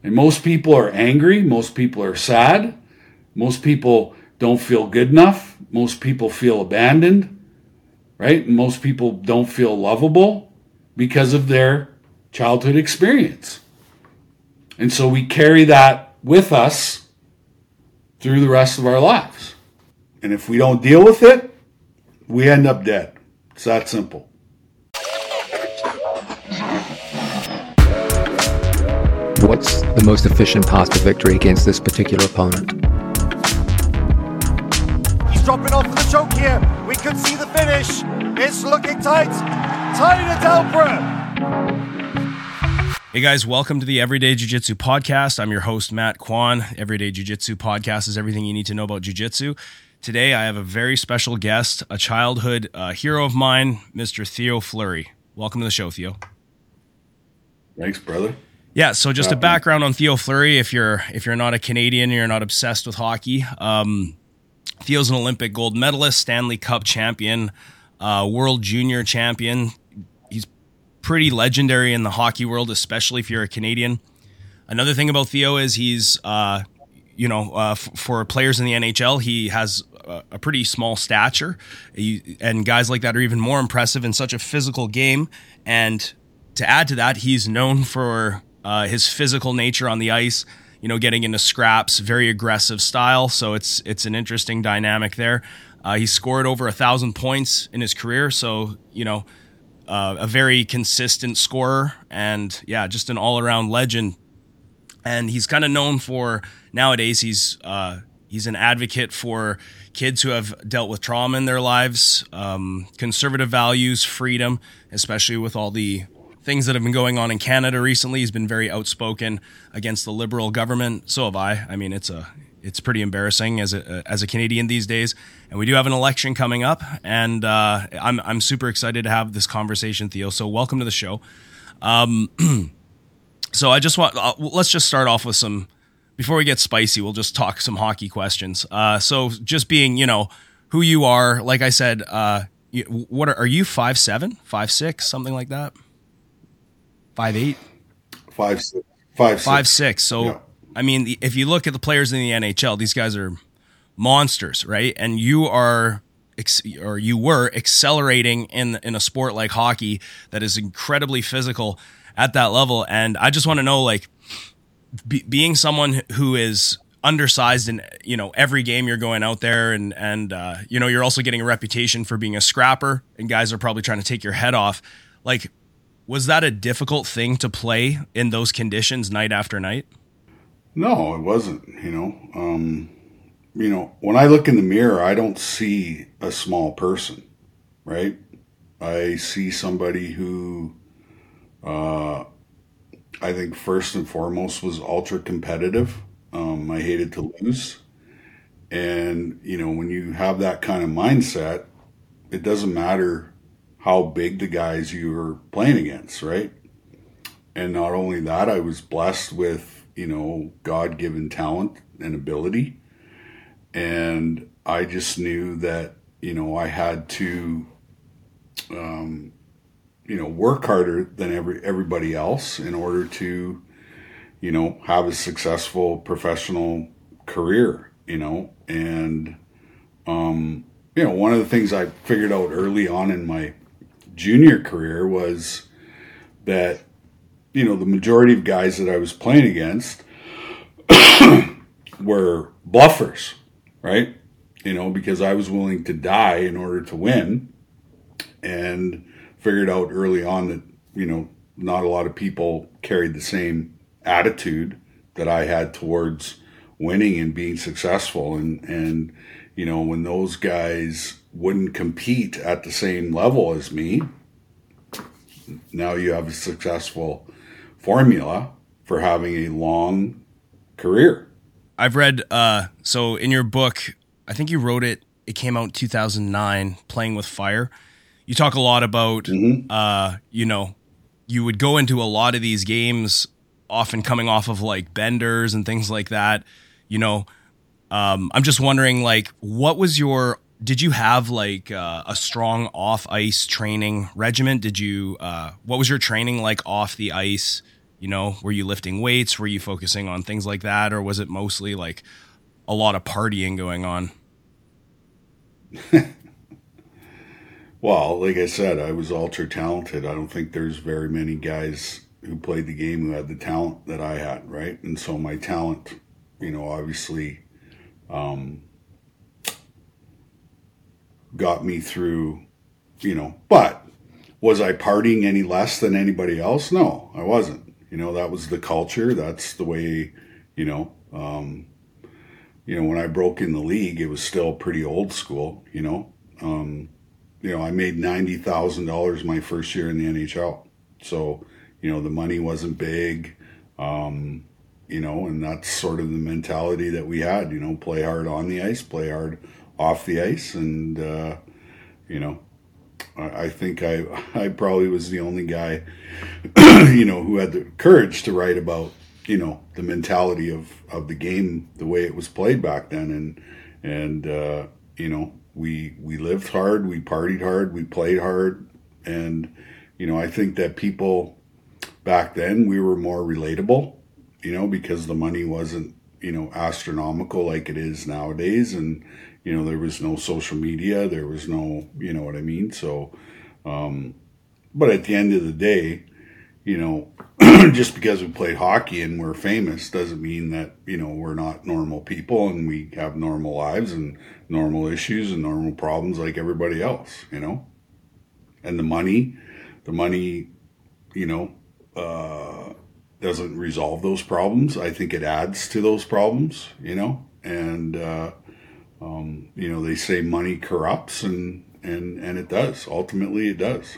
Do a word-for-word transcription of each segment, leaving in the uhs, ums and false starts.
And most people are angry. Most people are sad. Most people don't feel good enough. Most people feel abandoned, right? Most people don't feel lovable because of their childhood experience. And so we carry that with us through the rest of our lives. And if we don't deal with it, we end up dead. It's that simple. What's the most efficient path to victory against this particular opponent? He's dropping off for the choke here. We could see the finish. It's looking tight. Tight at Alpra. Hey guys, welcome to the Everyday Jiu-Jitsu Podcast. I'm your host, Matt Kwan. Everyday Jiu-Jitsu Podcast is everything you need to know about Jiu-Jitsu. Today, I have a very special guest, a childhood uh, hero of mine, Mister Theo Fleury. Welcome to the show, Theo. Thanks, brother. Yeah, so just a background on Theo Fleury. If you're if you're not a Canadian, you're not obsessed with hockey. Um, Theo's an Olympic gold medalist, Stanley Cup champion, uh, World Junior champion. He's pretty legendary in the hockey world, especially if you're a Canadian. Another thing about Theo is he's, uh, you know, uh, f- for players in the N H L, he has a, a pretty small stature, he, and guys like that are even more impressive in such a physical game. And to add to that, he's known for Uh, his physical nature on the ice, you know, getting into scraps, very aggressive style. So it's it's an interesting dynamic there. Uh, he scored over a thousand points in his career. So, you know, uh, a very consistent scorer and yeah, just an all around legend. And he's kind of known for nowadays, he's uh, he's an advocate for kids who have dealt with trauma in their lives, um, conservative values, freedom, especially with all the things that have been going on in Canada recently. He's been very outspoken against the Liberal government. So have I. I mean, it's a it's pretty embarrassing as a as a Canadian these days. And we do have an election coming up, and uh, I'm I'm super excited to have this conversation, Theo. So welcome to the show. Um, so I just want uh, let's just start off with some. Before we get spicy, we'll just talk some hockey questions. Uh, so just being, you know, who you are. Like I said, uh, you, what are, are you? five seven, five six, something like that. Five eight, five six, five six. Five six. So, yeah. I mean, if you look at the players in the N H L, these guys are monsters, right? And you are, or you were accelerating in in a sport like hockey that is incredibly physical at that level. And I just want to know, like, be, being someone who is undersized in, you know, every game you're going out there, and and uh, you know, you're also getting a reputation for being a scrapper, and guys are probably trying to take your head off, like. Was that a difficult thing to play in those conditions night after night? No, it wasn't. You know, um, you know, when I look in the mirror, I don't see a small person, right? I see somebody who, uh, I think first and foremost was ultra competitive. Um, I hated to lose. And, you know, when you have that kind of mindset, it doesn't matter how big the guys you were playing against, right? And not only that, I was blessed with, you know, God-given talent and ability. And I just knew that, you know, I had to, um, you know, work harder than every everybody else in order to, you know, have a successful professional career, you know. And, um, you know, one of the things I figured out early on in my junior career was that, you know, the majority of guys that I was playing against were bluffers, right? You know, because I was willing to die in order to win, and figured out early on that, you know, not a lot of people carried the same attitude that I had towards winning and being successful. And, and, you know, when those guys wouldn't compete at the same level as me, now you have a successful formula for having a long career. I've read, uh, so in your book, I think you wrote it, it came out in two thousand nine, Playing with Fire. You talk a lot about, mm-hmm. uh, you know, you would go into a lot of these games, often coming off of like benders and things like that. You know, um, I'm just wondering, like, what was your Did you have like uh, a strong off ice training regimen? Did you, uh, what was your training like off the ice? You know, were you lifting weights? Were you focusing on things like that? Or was it mostly like a lot of partying going on? Well, like I said, I was ultra talented. I don't think there's very many guys who played the game who had the talent that I had, right? And so my talent, you know, obviously um, got me through, you know, but was I partying any less than anybody else? No, I wasn't. You know, that was the culture. That's the way, you know, um, you know, when I broke in the league, it was still pretty old school, you know. Um, you know, I made ninety thousand dollars my first year in the N H L. So, you know, the money wasn't big, um, you know, and that's sort of the mentality that we had, you know, play hard on the ice, play hard off the ice. And, uh, you know, I, I think I, I probably was the only guy, you know, who had the courage to write about, you know, the mentality of, of the game, the way it was played back then. And, and, uh, you know, we, we lived hard, we partied hard, we played hard. And, you know, I think that people back then, we were more relatable, you know, because the money wasn't, you know, astronomical like it is nowadays. And, you know, there was no social media, there was no, you know what I mean? So, um, but at the end of the day, you know, just because we played hockey and we're famous doesn't mean that, you know, we're not normal people and we have normal lives and normal issues and normal problems like everybody else, you know? And the money, the money, you know, uh, doesn't resolve those problems. I think it adds to those problems, you know? And, uh, um, you know, they say money corrupts and, and, and it does. Ultimately, it does.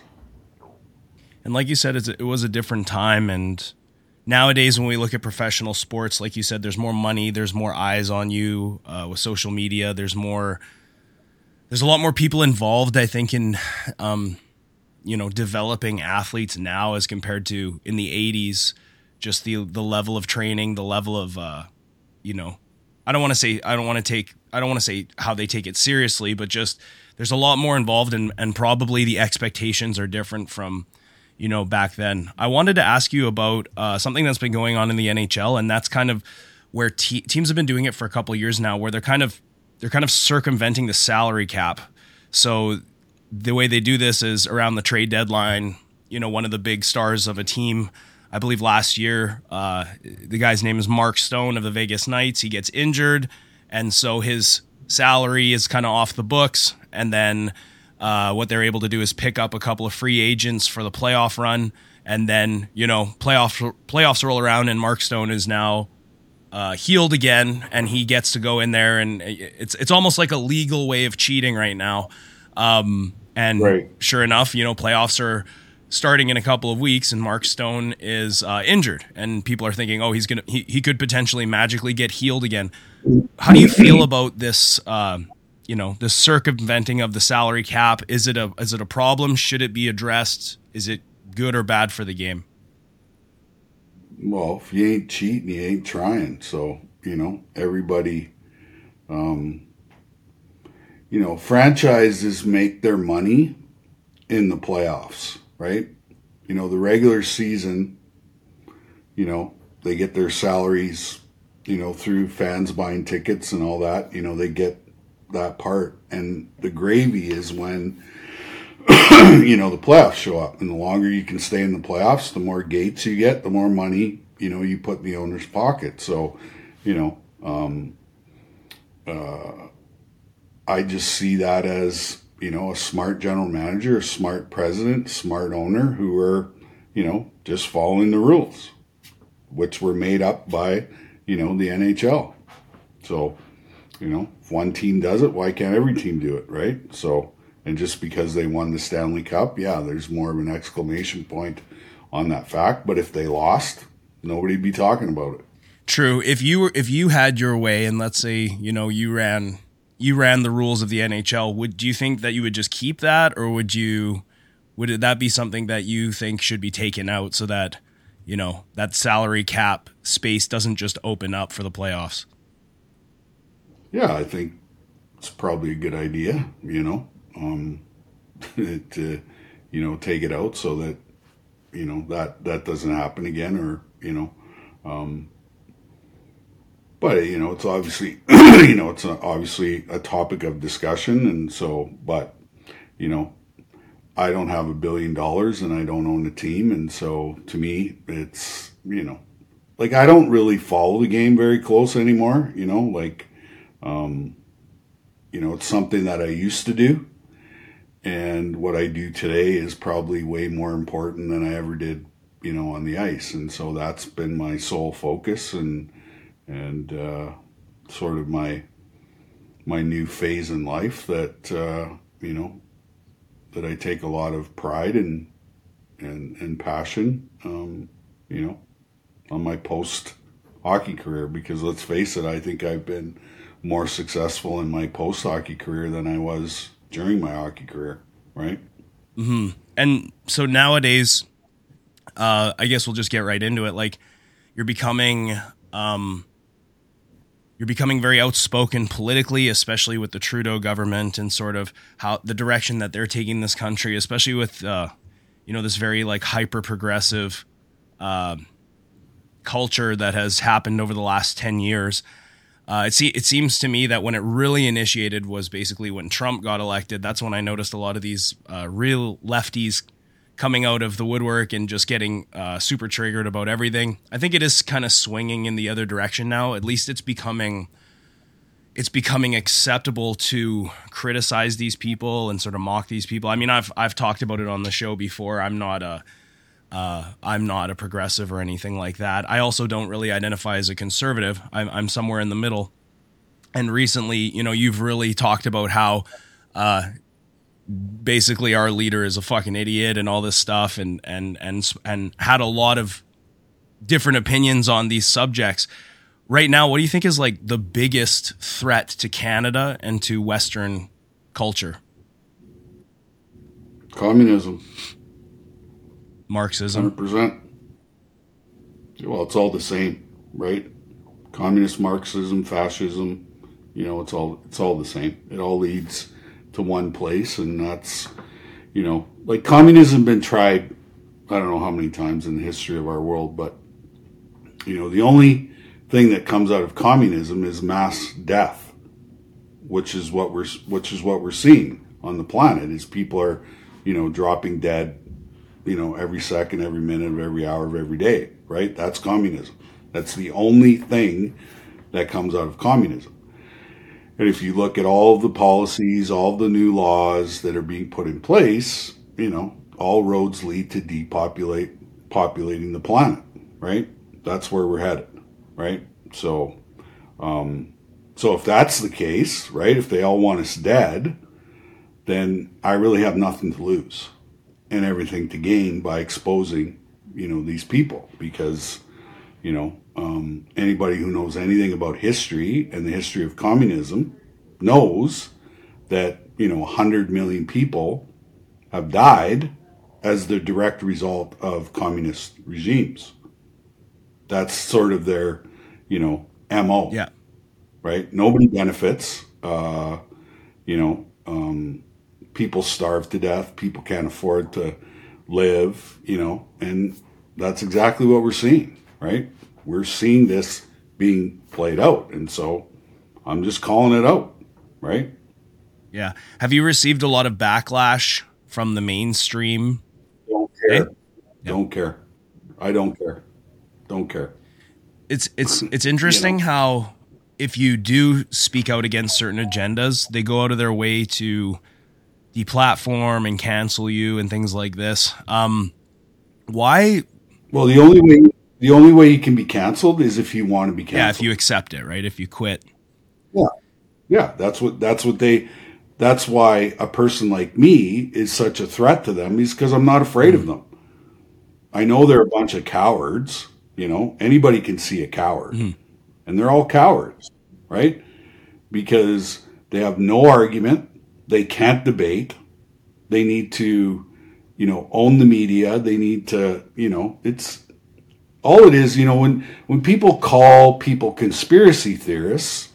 And like you said, it's, it was a different time. And nowadays, when we look at professional sports, like you said, there's more money, there's more eyes on you uh, with social media. There's more, there's a lot more people involved, I think, in, um, you know, developing athletes now as compared to in the eighties. Just the the level of training, the level of, uh, you know, I don't want to say, I don't want to take, I don't want to say how they take it seriously, but just there's a lot more involved and, and probably the expectations are different from, you know, back then. I wanted to ask you about uh, something that's been going on in the N H L, and that's kind of where te- teams have been doing it for a couple of years now, where they're kind of they're kind of circumventing the salary cap. So the way they do this is around the trade deadline. You know, one of the big stars of a team, I believe last year, uh, the guy's name is Mark Stone of the Vegas Knights. He gets injured, and so his salary is kind of off the books, and then Uh, what they're able to do is pick up a couple of free agents for the playoff run, and then, you know, playoffs playoffs roll around, and Mark Stone is now uh, healed again, and he gets to go in there, and it's it's almost like a legal way of cheating right now. Um, and right. Sure enough, you know, playoffs are starting in a couple of weeks, and Mark Stone is uh, injured, and people are thinking, oh, he's gonna he he could potentially magically get healed again. How do you feel about this? Uh, you know, the circumventing of the salary cap? Is it a, is it a problem? Should it be addressed? Is it good or bad for the game? Well, if you ain't cheating, you ain't trying. So, you know, everybody, um, you know, franchises make their money in the playoffs, right? You know, the regular season, you know, they get their salaries, you know, through fans buying tickets and all that. You know, they get that part, and the gravy is when you know the playoffs show up, and the longer you can stay in the playoffs, the more gates you get, the more money, you know, you put in the owner's pocket. So, you know, um, uh, I just see that as, you know, a smart general manager, a smart president, smart owner who are, you know, just following the rules, which were made up by, you know, the N H L. So, you know, if one team does it, why can't every team do it, right? So, and just because they won the Stanley Cup, yeah, there's more of an exclamation point on that fact. But if they lost, nobody'd be talking about it. True. If you were, if you had your way, and let's say, you know, you ran, you ran the rules of the N H L, would do you think that you would just keep that, or would you, would that be something that you think should be taken out so that, you know, that salary cap space doesn't just open up for the playoffs? Yeah, I think it's probably a good idea, you know, um, to, you know, take it out so that, you know, that, that doesn't happen again, or, you know. Um, but, you know, it's obviously, you know, it's a, obviously a topic of discussion. And so, but, you know, I don't have a billion dollars and I don't own a team. And so to me, it's, you know, like I don't really follow the game very close anymore, you know, like, um, you know, it's something that I used to do. And what I do today is probably way more important than I ever did, you know, on the ice. And so that's been my sole focus and, and, uh, sort of my, my new phase in life that, uh, you know, that I take a lot of pride in and, and passion, um, you know, on my post hockey career, because let's face it, I think I've been more successful in my post hockey career than I was during my hockey career. Right. Mm-hmm. And so nowadays, uh, I guess we'll just get right into it. Like you're becoming, um, you're becoming very outspoken politically, especially with the Trudeau government and sort of how the direction that they're taking this country, especially with, uh, you know, this very like hyper progressive, uh, culture that has happened over the last ten years. Uh, it, se- it seems to me that when it really initiated was basically when Trump got elected. That's when I noticed a lot of these uh, real lefties coming out of the woodwork and just getting uh, super triggered about everything. I think it is kind of swinging in the other direction now. At least it's becoming it's becoming acceptable to criticize these people and sort of mock these people. I mean, I've I've talked about it on the show before. I'm not a Uh, I'm not a progressive or anything like that. I also don't really identify as a conservative. I'm, I'm somewhere in the middle. And recently, you know, you've really talked about how uh, basically our leader is a fucking idiot and all this stuff, and and and and had a lot of different opinions on these subjects. Right now, what do you think is like the biggest threat to Canada and to Western culture? Communism. Marxism. one hundred percent. Well, it's all the same, right? Communist Marxism, fascism, you know, it's all it's all the same. It all leads to one place, and that's, you know, like communism been tried, I don't know how many times in the history of our world, but, you know, the only thing that comes out of communism is mass death, which is what we're which is what we're seeing on the planet, is people are, you know, dropping dead, you know, every second, every minute of every hour of every day, right? That's communism. That's the only thing that comes out of communism. And if you look at all of the policies, all of the new laws that are being put in place, you know, all roads lead to depopulate, populating the planet, right? That's where we're headed, right? So, um, so if that's the case, right, if they all want us dead, then I really have nothing to lose and everything to gain by exposing, you know, these people, because, you know, um, anybody who knows anything about history and the history of communism knows that, you know, one hundred million people have died as the direct result of communist regimes. That's sort of their, you know, M O. Yeah. Right? Nobody benefits. Uh, you know, um, people starve to death. People can't afford to live, you know, and that's exactly what we're seeing, right? We're seeing this being played out. And so I'm just calling it out, right? Yeah. Have you received a lot of backlash from the mainstream? Don't care. Hey? Don't care. I don't care. Don't care. It's it's it's interesting you know. how if you do speak out against certain agendas, they go out of their way to deplatform and cancel you and things like this. Um, why? Well, the only way the only way you can be canceled is if you want to be canceled. Yeah, if you accept it, right? If you quit. Yeah, yeah. That's what that's what they. That's why a person like me is such a threat to them, is because I'm not afraid mm-hmm. of them. I know they're a bunch of cowards. You know, anybody can see a coward, mm-hmm. and they're all cowards, right? Because they have no argument. They can't debate. They need to, you know, own the media. They need to, you know, it's all it is, you know, when, when people call people conspiracy theorists,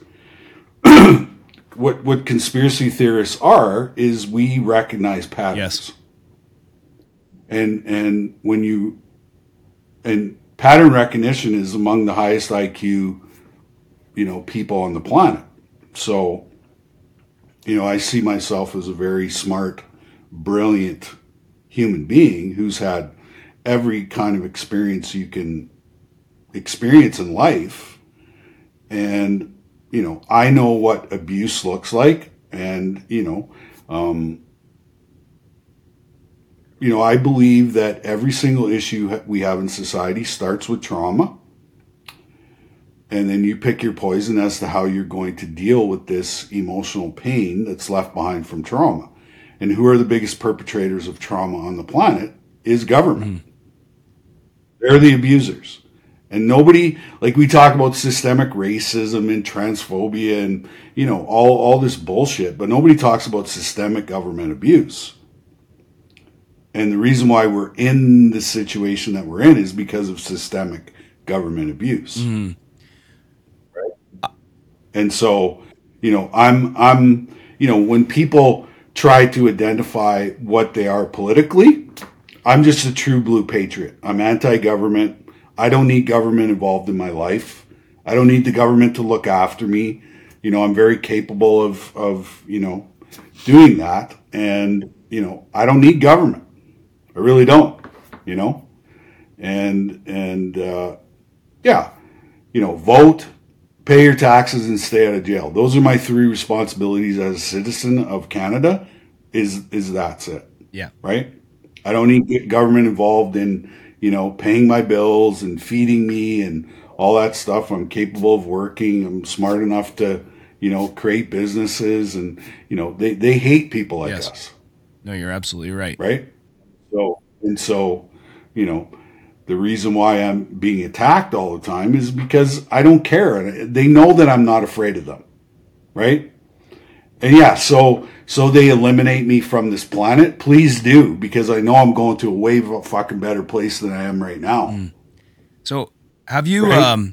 what, what conspiracy theorists are is we recognize patterns. Yes. And, and when you, and pattern recognition is among the highest I Q, you know, people on the planet. So, you know, I see myself as a very smart, brilliant human being who's had every kind of experience you can experience in life. And, you know, I know what abuse looks like. And, you know, um, you know, I believe that every single issue we have in society starts with trauma. And then you pick your poison as to how you're going to deal with this emotional pain that's left behind from trauma. And who are the biggest perpetrators of trauma on the planet is government. Mm. They're the abusers. And nobody, like we talk about systemic racism and transphobia and, you know, all, all this bullshit, but nobody talks about systemic government abuse. And the reason why we're in the situation that we're in is because of systemic government abuse. Mm. Right? And so, you know, I'm, I'm, you know, when people try to identify what they are politically, I'm just a true blue patriot. I'm anti-government. I don't need government involved in my life. I don't need the government to look after me. You know, I'm very capable of, of, you know, doing that. And, you know, I don't need government. I really don't, you know, and, and, uh, yeah, you know, vote, pay your taxes and stay out of jail. Those are my three responsibilities as a citizen of Canada is, is that's it. Yeah. Right. I don't need government involved in, you know, paying my bills and feeding me and all that stuff. I'm capable of working. I'm smart enough to, you know, create businesses and, you know, they, they hate people like yes. us. No, you're absolutely right. Right. So, and so, you know, the reason why I'm being attacked all the time is because I don't care. And they know that I'm not afraid of them. Right. And yeah, so, so they eliminate me from this planet. Please do, because I know I'm going to a way of a fucking better place than I am right now. Mm. So have you, right? um,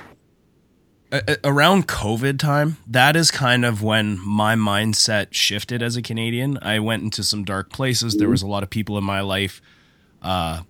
a- around COVID time, that is kind of when my mindset shifted as a Canadian. I went into some dark places. Mm-hmm. There was a lot of people in my life, uh,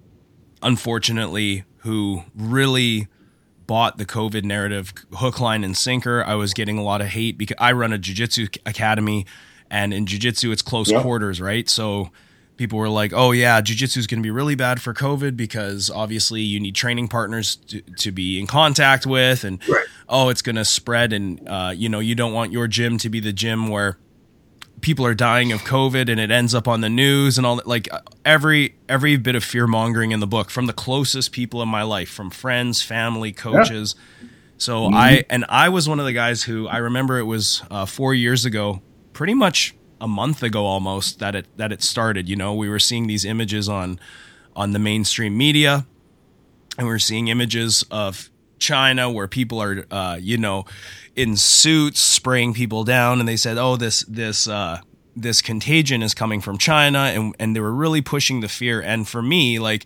unfortunately, who really bought the COVID narrative hook, line, and sinker. I was getting a lot of hate because I run a jiu-jitsu academy, and in jiu-jitsu, it's close yep. quarters, right? So people were like, oh yeah, jiu-jitsu is going to be really bad for COVID because obviously you need training partners to, to be in contact with, and right. oh, it's going to spread, and uh, you know, you don't want your gym to be the gym where people are dying of COVID and it ends up on the news and all that. Like every every bit of fear mongering in the book from the closest people in my life, from friends, family, coaches. Yeah. So mm-hmm. I and I was one of the guys who I remember it was uh, four years ago, pretty much a month ago almost that it that it started. You know, we were seeing these images on on the mainstream media, and we were seeing images of China where people are, uh, you know, in suits spraying people down, and they said, "Oh, this this uh, this contagion is coming from China," and and they were really pushing the fear. And for me, like,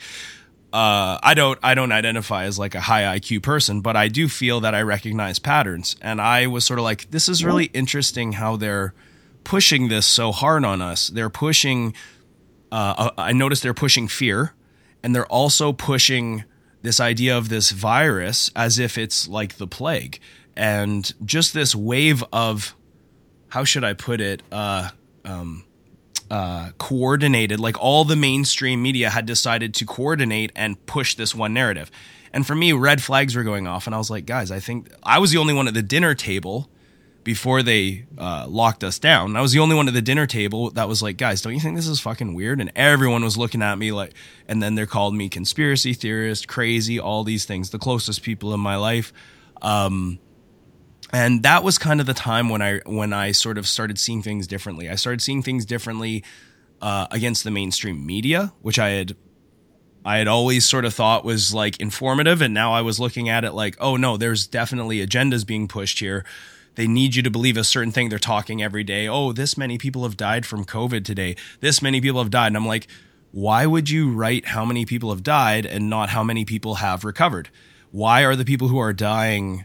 uh, I don't I don't identify as like a high I Q person, but I do feel that I recognize patterns, and I was sort of like, this is really interesting how they're pushing this so hard on us. They're pushing. Uh, I noticed they're pushing fear, and they're also pushing this idea of this virus as if it's like the plague, and just this wave of, how should I put it, uh, um, uh, coordinated, like all the mainstream media had decided to coordinate and push this one narrative. And for me, red flags were going off, and I was like, guys, I think I was the only one at the dinner table before they uh, locked us down. I was the only one at the dinner table that was like, guys, don't you think this is fucking weird? And everyone was looking at me like, and then they called me conspiracy theorist, crazy, all these things, the closest people in my life. Um, and that was kind of the time when I, when I sort of started seeing things differently. I started seeing things differently uh, against the mainstream media, which I had, I had always sort of thought was like informative. And now I was looking at it like, oh no, there's definitely agendas being pushed here. They need you to believe a certain thing. They're talking every day. Oh, this many people have died from COVID today. This many people have died. And I'm like, why would you write how many people have died and not how many people have recovered? Why are the people who are dying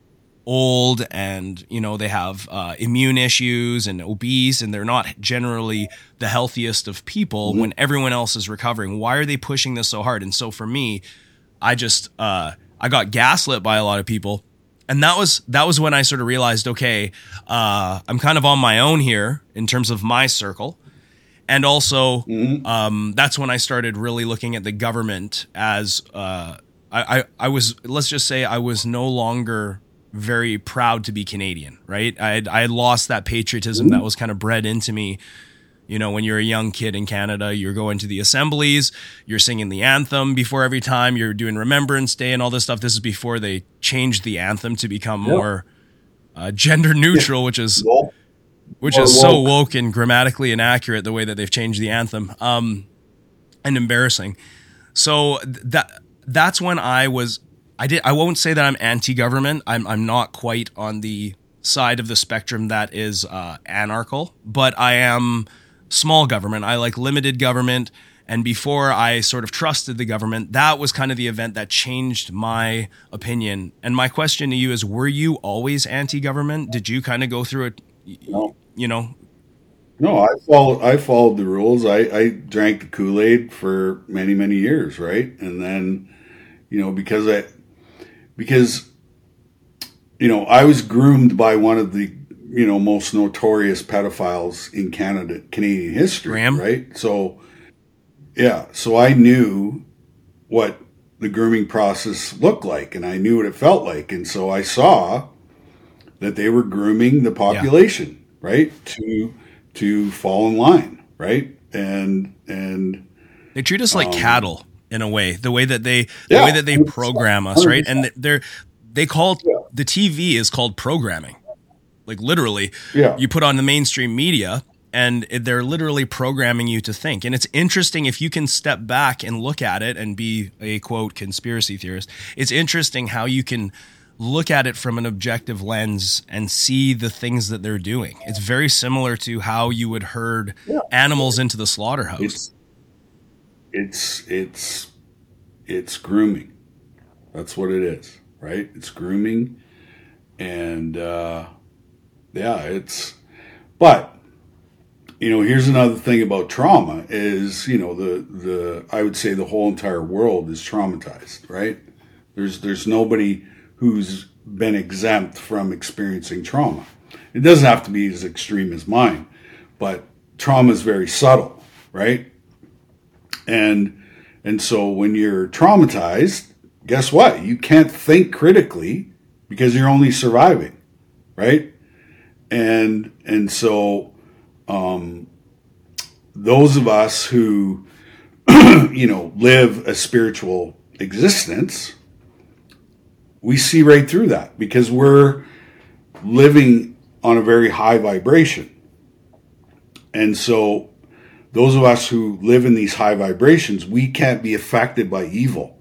old and, you know, they have uh, immune issues and obese and they're not generally the healthiest of people mm-hmm. when everyone else is recovering? Why are they pushing this so hard? And so for me, I just uh, I got gaslit by a lot of people, and that was that was when I sort of realized, okay, uh, I'm kind of on my own here in terms of my circle, and also mm-hmm. um, that's when I started really looking at the government as uh, I, I I was let's just say I was no longer very proud to be Canadian, right? I had, I had lost that patriotism mm-hmm. that was kind of bred into me. You know, when you're a young kid in Canada, you're going to the assemblies, you're singing the anthem before every time, you're doing Remembrance Day and all this stuff. This is before they changed the anthem to become yep. more uh, gender neutral, yeah. which is woke. which or is woke. so woke and grammatically inaccurate the way that they've changed the anthem, um, and embarrassing. So that that's when I was. I did. I won't say that I'm anti-government. I'm. I'm not quite on the side of the spectrum that is uh, anarchical, but I am small government. I like limited government. And before I sort of trusted the government, that was kind of the event that changed my opinion. And my question to you is: were you always anti-government? Did you kind of go through it? No. You know. No, I followed. I followed the rules. I, I drank the Kool-Aid for many, many years, right? And then, you know, because I. Because, you know, I was groomed by one of the, you know, most notorious pedophiles in Canada, Canadian history, Graham? Right? So, yeah. So I knew what the grooming process looked like, and I knew what it felt like. And so I saw that they were grooming the population, yeah. right, to to fall in line, right? And and they treat us like um, cattle. In a way, the way that they, the yeah, way that they program us, right? And they're, they call yeah. the T V is called programming. Like literally, yeah. you put on the mainstream media and they're literally programming you to think. And it's interesting if you can step back and look at it and be a quote conspiracy theorist. It's interesting how you can look at it from an objective lens and see the things that they're doing. It's very similar to how you would herd yeah. animals into the slaughterhouse. It's- It's it's it's grooming. That's what it is, right? It's grooming, and uh, yeah, it's. But you know, here's another thing about trauma: is you know the the I would say the whole entire world is traumatized, right? There's there's nobody who's been exempt from experiencing trauma. It doesn't have to be as extreme as mine, but trauma is very subtle, right? And and so when you're traumatized, guess what? You can't think critically because you're only surviving, right? And and so um, those of us who you know live a spiritual existence, we see right through that because we're living on a very high vibration, and so. Those of us who live in these high vibrations, we can't be affected by evil,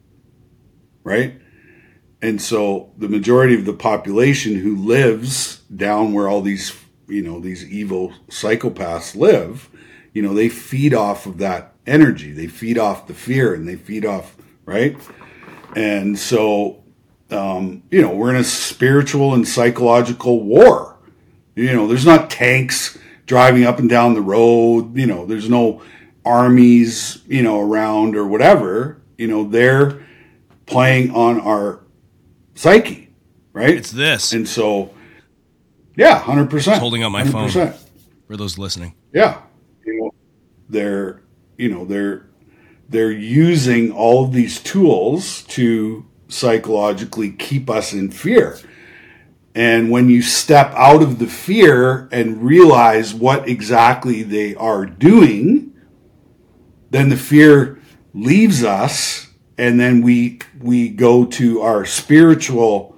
right? And so the majority of the population who lives down where all these, you know, these evil psychopaths live, you know, they feed off of that energy. They feed off the fear and they feed off, right? And so, um, you know, we're in a spiritual and psychological war. You know, there's not tanks driving up and down the road, you know, there's no armies, you know, around or whatever, you know, they're playing on our psyche, right? It's this. And so, yeah, one hundred percent. Just holding up my one hundred percent. Phone for those listening. Yeah. You know, they're, you know, they're, they're using all of these tools to psychologically keep us in fear. And when you step out of the fear and realize what exactly they are doing, then the fear leaves us, and then we we go to our spiritual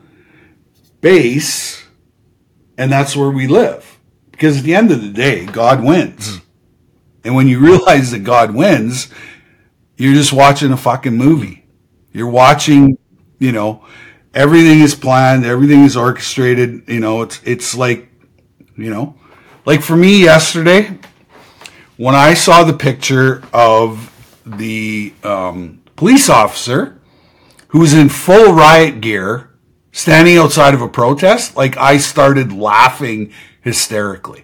base, and that's where we live. Because at the end of the day, God wins. And when you realize that God wins, you're just watching a fucking movie. You're watching, you know, everything is planned, everything is orchestrated, you know, it's it's like, you know, like for me yesterday, when I saw the picture of the um, police officer who was in full riot gear standing outside of a protest, like I started laughing hysterically.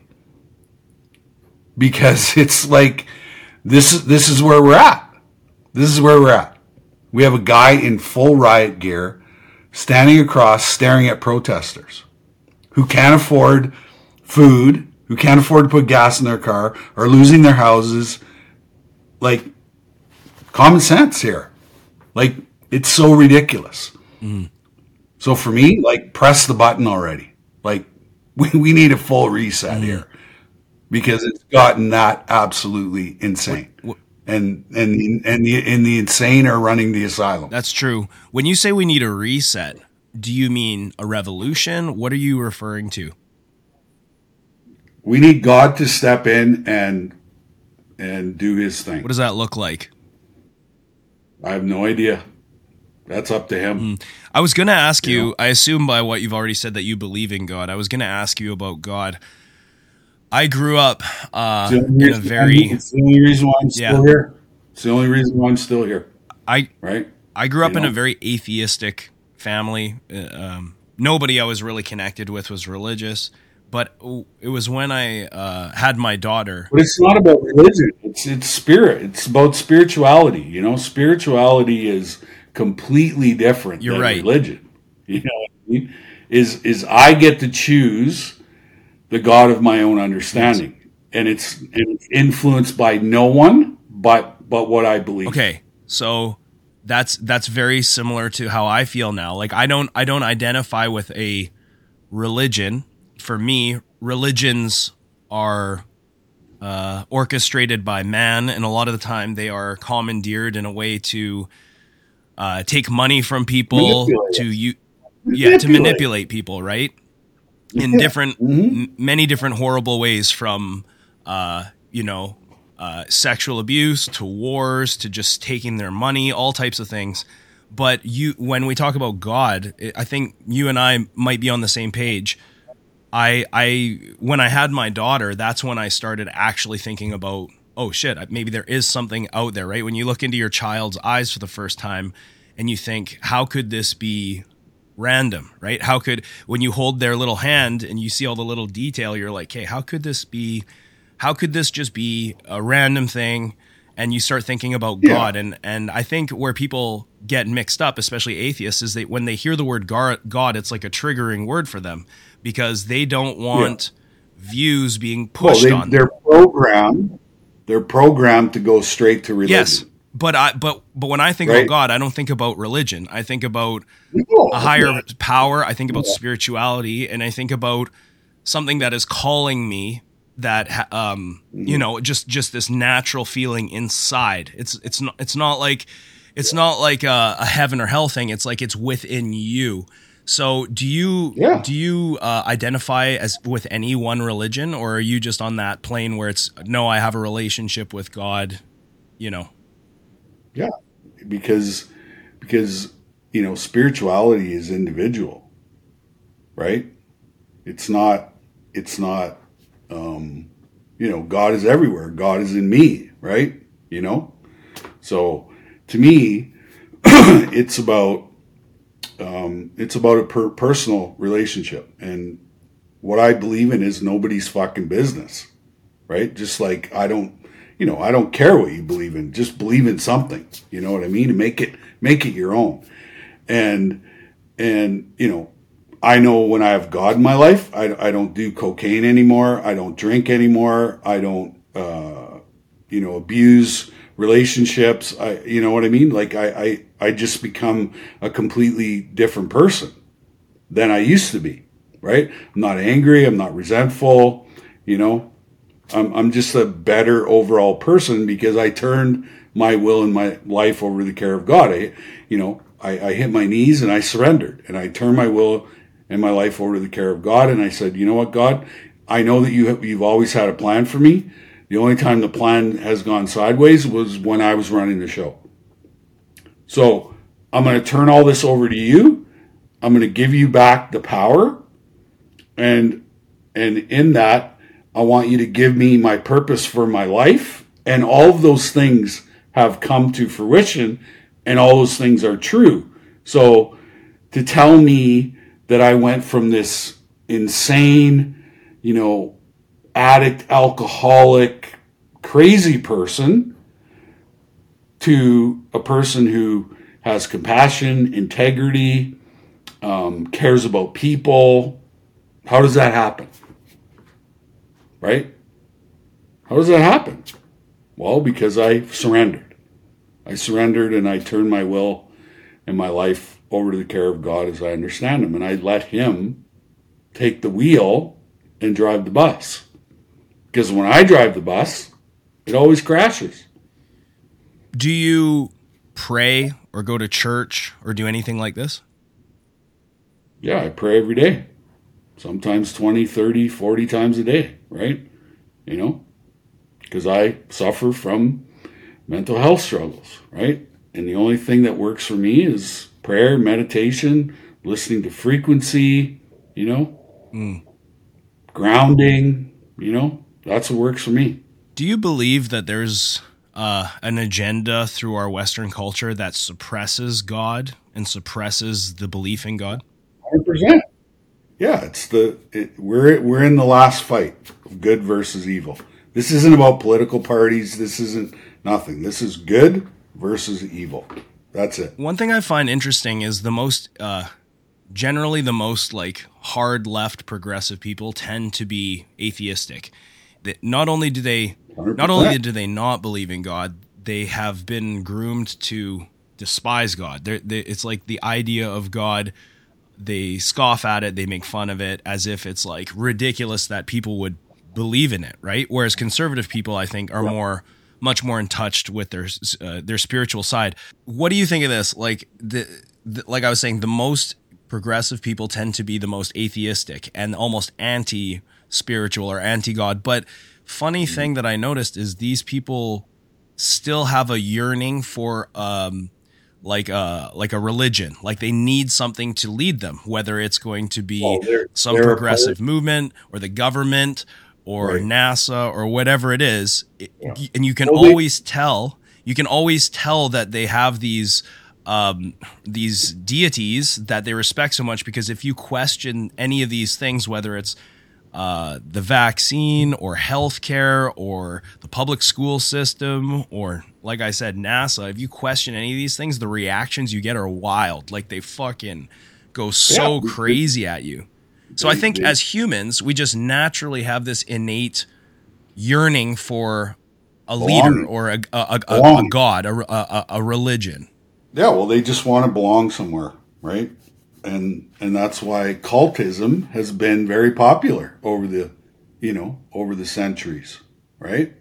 Because it's like, this, this is where we're at. This is where we're at. we have a guy in full riot gear standing across staring at protesters who can't afford food, who can't afford to put gas in their car, are losing their houses. Like, common sense here. Like, it's so ridiculous. Mm. So for me, like, press the button already. Like, we, we need a full reset mm. here because it's gotten that absolutely insane. What, what, and and and the and the insane are running the asylum. That's true. When you say we need a reset, do you mean a revolution? What are you referring to? We need God to step in and and do his thing. What does that look like? I have no idea. That's up to him. Mm. I was going to ask you, you, I assume by what you've already said that you believe in God. I was going to ask you about God. I grew up uh, in a very... It's the only reason why I'm still yeah. here. It's the only reason why I'm still here. I, right? I grew up you in know? a very atheistic family. Um, nobody I was really connected with was religious. But it was when I uh, had my daughter. But it's not about religion. It's it's spirit. It's about spirituality. You know, spirituality is completely different You're than right. religion. You know what I mean? Is is I get to choose the God of my own understanding, yes. and it's and it's influenced by no one but but what I believe. Okay, so that's that's very similar to how I feel now. Like I don't I don't identify with a religion. For me, religions are uh, orchestrated by man, and a lot of the time they are commandeered in a way to uh, take money from people, manipulate. to you, yeah, to manipulate people, right? In different, mm-hmm. m- many different horrible ways, from uh, you know, uh, sexual abuse to wars to just taking their money, all types of things. But you, when we talk about God, I think you and I might be on the same page. I, I, when I had my daughter, that's when I started actually thinking about, oh shit, maybe there is something out there, right? When you look into your child's eyes for the first time and you think, how could this be random, right? How could, when you hold their little hand and you see all the little detail, you're like, hey, how could this be, how could this just be a random thing? And you start thinking about yeah. God. And, and I think where people get mixed up, especially atheists, is that when they hear the word God, it's like a triggering word for them. Because they don't want yeah. views being pushed well, they, on them. They're programmed. They're programmed to go straight to religion. Yes, but I but but when I think right? about God, I don't think about religion. I think about no, a higher yeah. power. I think about yeah. spirituality, and I think about something that is calling me. That um, mm-hmm. you know, just just this natural feeling inside. It's it's not it's not like it's not like a, a heaven or hell thing. It's like it's within you. So do you yeah. do you uh, identify as with any one religion, or are you just on that plane where it's no, I have a relationship with God, you know? Yeah, because because you know spirituality is individual, right? It's not it's not um, you know God is everywhere. God is in me, right? You know, so to me, it's about. Um, it's about a per- personal relationship, and what I believe in is nobody's fucking business, right? Just like I don't, you know, I don't care what you believe in. Just believe in something, you know what I mean? And make it make it your own. And and you know, I know when I have God in my life, I, I don't do cocaine anymore. I don't drink anymore. I don't, uh, you know, abuse relationships. I, you know what I mean? Like I, I, I just become a completely different person than I used to be, right? I'm not angry. I'm not resentful. You know, I'm, I'm just a better overall person because I turned my will and my life over to the care of God. I, you know, I, I hit my knees and I surrendered, and I turned my will and my life over to the care of God. And I said, you know what, God, I know that you have, you've always had a plan for me. The only time the plan has gone sideways was when I was running the show. So I'm going to turn all this over to you. I'm going to give you back the power. And, and in that, I want you to give me my purpose for my life. And all of those things have come to fruition, and all those things are true. So to tell me that I went from this insane, you know, addict, alcoholic, crazy person to a person who has compassion, integrity, um, cares about people. How does that happen? Right? How does that happen? Well, because I surrendered. I surrendered and I turned my will and my life over to the care of God as I understand Him. And I let Him take the wheel and drive the bus. Because when I drive the bus, it always crashes. Do you pray or go to church or do anything like this? Yeah, I pray every day. Sometimes twenty, thirty, forty times a day, right? You know, because I suffer from mental health struggles, right? And the only thing that works for me is prayer, meditation, listening to frequency, you know, mm. grounding, you know, that's what works for me. Do you believe that there's uh, an agenda through our Western culture that suppresses God and suppresses the belief in God? one hundred percent. Yeah, it's the it, we're we're in the last fight, good versus evil. This isn't about political parties. This isn't nothing. This is good versus evil. That's it. One thing I find interesting is the most, uh, generally the most like hard left progressive people tend to be atheistic. That not only do they, one hundred percent. Not only do they not believe in God, they have been groomed to despise God. They're, they, it's like the idea of God. They scoff at it. They make fun of it as if it's like ridiculous that people would believe in it, right? Whereas conservative people, I think, are more, much more in touch with their uh, their spiritual side. What do you think of this? Like the, the like I was saying, the most progressive people tend to be the most atheistic and almost anti-spiritual or anti-God. But funny thing that I noticed is these people still have a yearning for um like a like a religion. Like they need something to lead them, whether it's going to be oh, they're, some they're progressive movement or the government or right. NASA or whatever it is. Yeah. And you can well, always they, tell, you can always tell that they have these, um, these deities that they respect so much, because if you question any of these things, whether it's, uh, the vaccine or healthcare or the public school system, or like I said, NASA, if you question any of these things, the reactions you get are wild. Like they fucking go so yeah. crazy at you. So I think as humans, we just naturally have this innate yearning for a leader or a, a, a, a, a god, a, a, a religion. Yeah, well, they just want to belong somewhere, right? And and that's why cultism has been very popular over the, you know, over the centuries, right?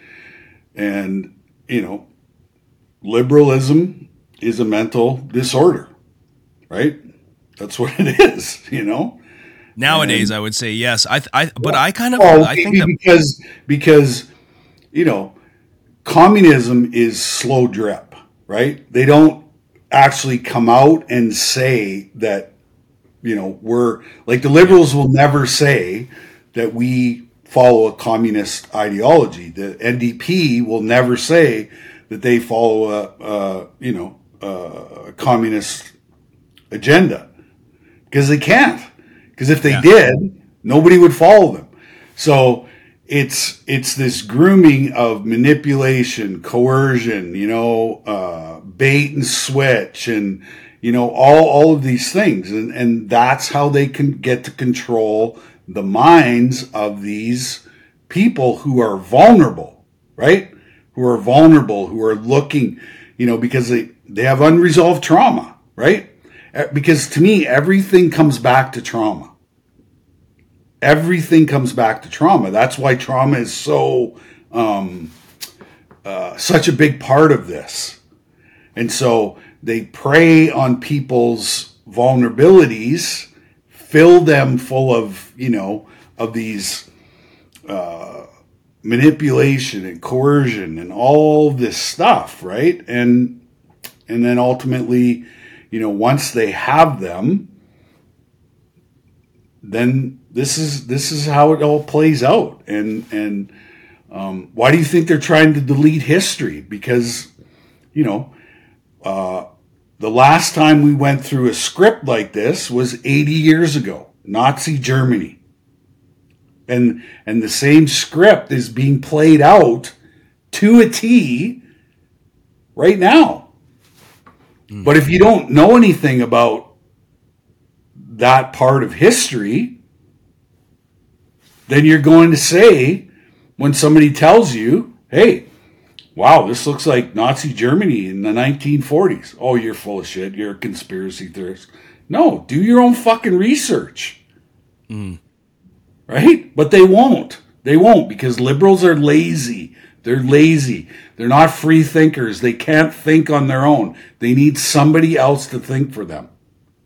And, you know, liberalism is a mental disorder, right? That's what it is, you know? Nowadays, and, I would say yes. I, I, but I kind of, well, I think that because because you know, communism is slow drip, right? They don't actually come out and say that, you know, we're like the liberals will never say that we follow a communist ideology. The N D P will never say that they follow a, a you know a communist agenda, because they can't. Because if they yeah. did, nobody would follow them. So it's it's this grooming of manipulation, coercion, you know, uh, bait and switch, and you know all all of these things, and and that's how they can get to control the minds of these people who are vulnerable, right? Who are vulnerable, who are looking, you know, because they they have unresolved trauma, right? Because to me, everything comes back to trauma. Everything comes back to trauma. That's why trauma is so, um, uh, such a big part of this. And so they prey on people's vulnerabilities, fill them full of, you know, of these uh, manipulation and coercion and all this stuff, right? And and then ultimately, you know, once they have them, then this is this is how it all plays out. And and um, why do you think they're trying to delete history? Because, you know, uh, the last time we went through a script like this was eighty years ago, Nazi Germany. And and the same script is being played out to a T right now. Mm. But if you don't know anything about that part of history, then you're going to say, when somebody tells you, hey, wow, this looks like Nazi Germany in the nineteen forties. Oh, you're full of shit. You're a conspiracy theorist. No, do your own fucking research. Mm. Right? But they won't. They won't because liberals are lazy. They're lazy. They're not free thinkers. They can't think on their own. They need somebody else to think for them.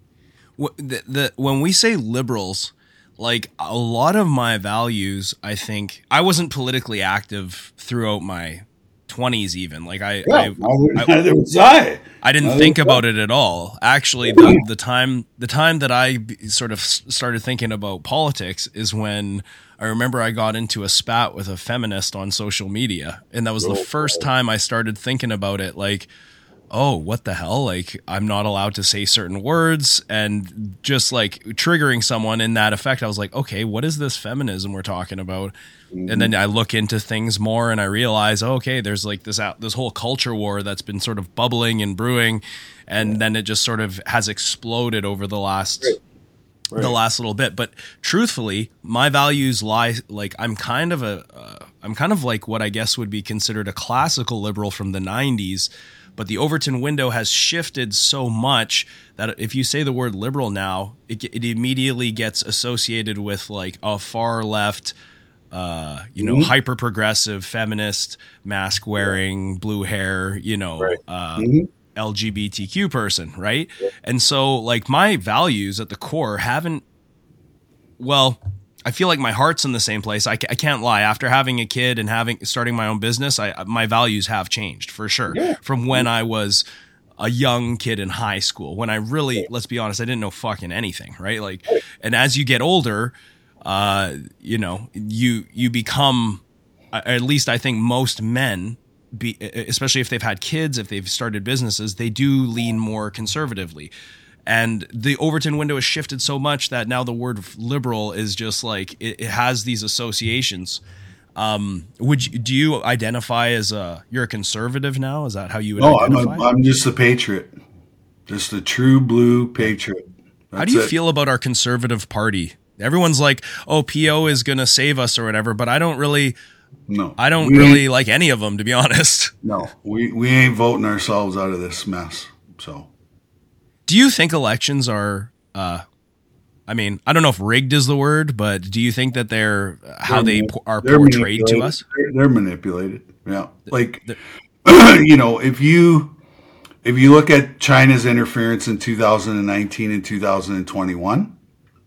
The, the, when we say liberals, like a lot of my values, I think I wasn't politically active throughout my twenties even. Like I, yeah, I, neither, I, neither was I. I didn't neither think about it at all. Actually, the, the time the time that I sort of started thinking about politics is when I remember I got into a spat with a feminist on social media, and that was the first time I started thinking about it. Like, oh, what the hell? Like, I'm not allowed to say certain words, and just like triggering someone in that effect. I was like, okay, what is this feminism we're talking about? Mm-hmm. And then I look into things more and I realize, oh, okay, there's like this out, this whole culture war that's been sort of bubbling and brewing. And yeah. then it just sort of has exploded over the last, right. Right. the last little bit. But truthfully, my values lie, like I'm kind of a, uh, I'm kind of like what I guess would be considered a classical liberal from the nineties. But the Overton window has shifted so much that if you say the word liberal now, it, it immediately gets associated with like a far left, uh, you know, mm-hmm. hyper progressive, feminist, mask wearing, blue hair, you know, right. uh, mm-hmm. L G B T Q person, right? Yeah. And so, like, my values at the core haven't. Well, I feel like my heart's in the same place. I, I can't lie. After having a kid and having starting my own business, I my values have changed for sure. Yeah. From when I was a young kid in high school, when I really, yeah. let's be honest, I didn't know fucking anything, right? Like, and as you get older, uh, you know, you you become, at least I think most men, be, especially if they've had kids, if they've started businesses, they do lean more conservatively. And the Overton window has shifted so much that now the word liberal is just like, it, it has these associations. Um, would you, do you identify as a, you're a conservative now? Is that how you would no, identify? I'm, a, I'm just a patriot. Just a true blue patriot. That's how do you it. feel about our conservative party? Everyone's like, oh, P O is going to save us or whatever, but I don't really, no, I don't really like any of them, to be honest. No, we, we ain't voting ourselves out of this mess. So. Do you think elections are, uh, I mean, I don't know if rigged is the word, but do you think that they're, how they're, they po- are portrayed to us? They're, they're manipulated. Yeah. Like, you know, if you, if you look at China's interference in two thousand nineteen and two thousand twenty-one,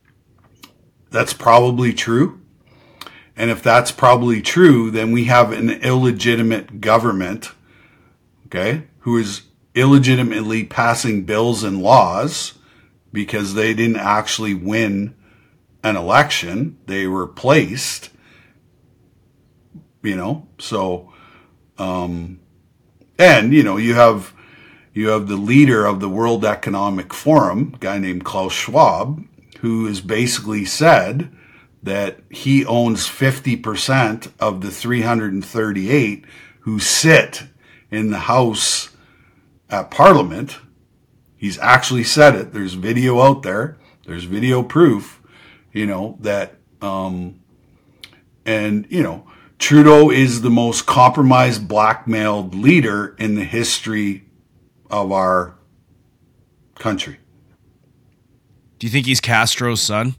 that's probably true. And if that's probably true, then we have an illegitimate government, okay, who is illegitimately passing bills and laws because they didn't actually win an election. They were placed, you know, so, um, and, you know, you have, you have the leader of the World Economic Forum, a guy named Klaus Schwab, who has basically said that he owns fifty percent of the three hundred thirty-eight who sit in the House at Parliament. He's actually said it. There's video out there. There's video proof, you know, that, um, and, you know, Trudeau is the most compromised, blackmailed leader in the history of our country. Do you think he's Castro's son?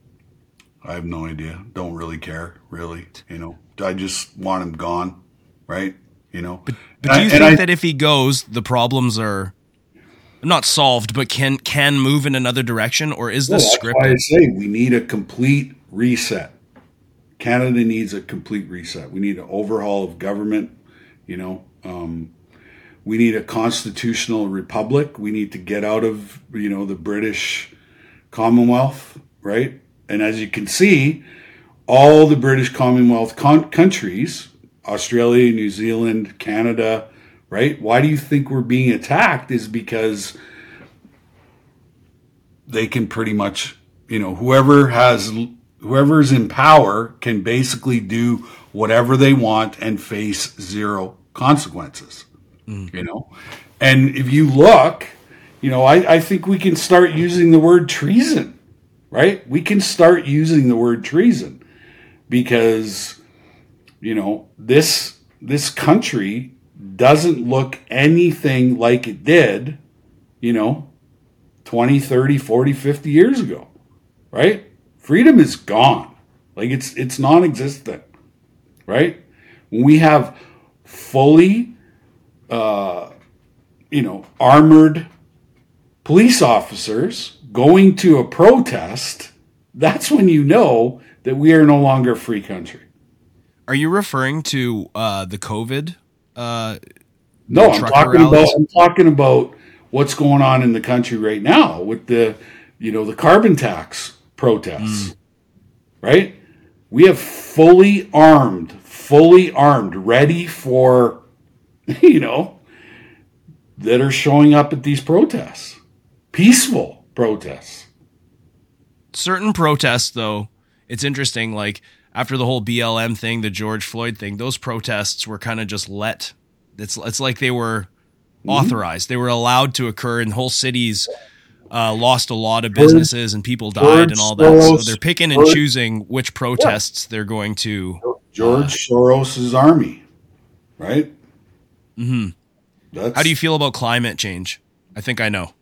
I have no idea. Don't really care, really. You know, I just want him gone, right? You know, but, but do you I, think I, that if he goes, the problems are not solved, but can can move in another direction, or is this well, scripted? That's why I say we need a complete reset. Canada needs a complete reset. We need an overhaul of government. You know, um, we need a constitutional republic. We need to get out of, you know, the British Commonwealth, right? And as you can see, all the British Commonwealth con- countries, Australia, New Zealand, Canada, right? Why do you think we're being attacked? Is because they can pretty much, you know, whoever has, whoever's in power can basically do whatever they want and face zero consequences, mm. you know? And if you look you know, I, I think we can start using the word treason, right? We can start using the word treason because, you know, this this country doesn't look anything like it did, you know, twenty, thirty, forty, fifty years ago, right? Freedom is gone. Like it's it's non-existent, right? When we have fully, uh, you know, armored police officers going to a protest, that's when you know that we are no longer a free country. Are you referring to uh, the COVID? Uh, no, the I'm trucker talking rallies? about I'm talking about what's going on in the country right now with the, you know, the carbon tax protests, mm. right? We have fully armed, fully armed, ready for, you know, that are showing up at these protests. Peaceful protests. Certain protests, though, it's interesting, like after the whole B L M thing, the George Floyd thing, those protests were kind of just let. It's it's like they were mm-hmm. authorized. They were allowed to occur, and whole cities uh, lost a lot of businesses and people died George and all that. Soros, So they're picking and George, choosing which protests yeah. they're going to. George uh, Soros's army, right? Mm-hmm. That's, How do you feel about climate change? I think I know.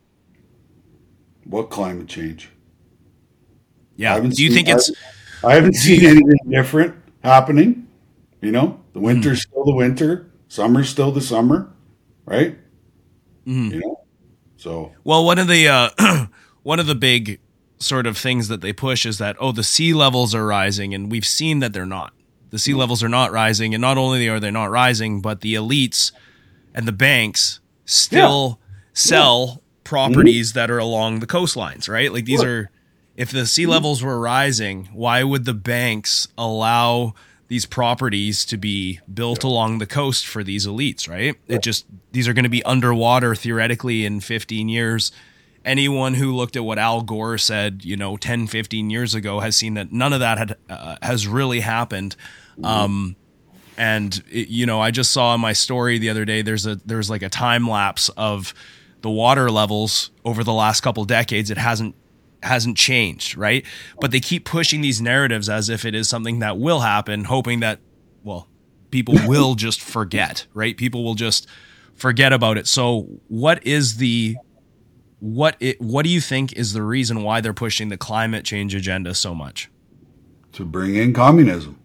What climate change? Yeah. Do you seen, think it's... I haven't seen anything different happening. You know, the winter's mm-hmm. still the winter. Summer's still the summer. Right? Mm-hmm. You know? So... Well, one of the uh, one of the big sort of things that they push is that, oh, the sea levels are rising, and we've seen that they're not. The sea levels are not rising, and not only are they not rising, but the elites and the banks still yeah. sell... Yeah. properties mm-hmm. that are along the coastlines, right? Like these are, if the sea levels were rising, why would the banks allow these properties to be built yeah. along the coast for these elites, right? Yeah. It just, these are going to be underwater theoretically in fifteen years. Anyone who looked at what Al Gore said, you know, ten, fifteen years ago has seen that none of that had uh, has really happened. Mm-hmm. Um, and it, you know, I just saw in my story the other day, there's a, there's like a time lapse of the water levels over the last couple decades. It hasn't hasn't changed, right? But they keep pushing these narratives as if it is something that will happen, hoping that, well, people will just forget, right? People will just forget about it. So what is the what it what do you think is the reason why they're pushing the climate change agenda so much? To bring in communism.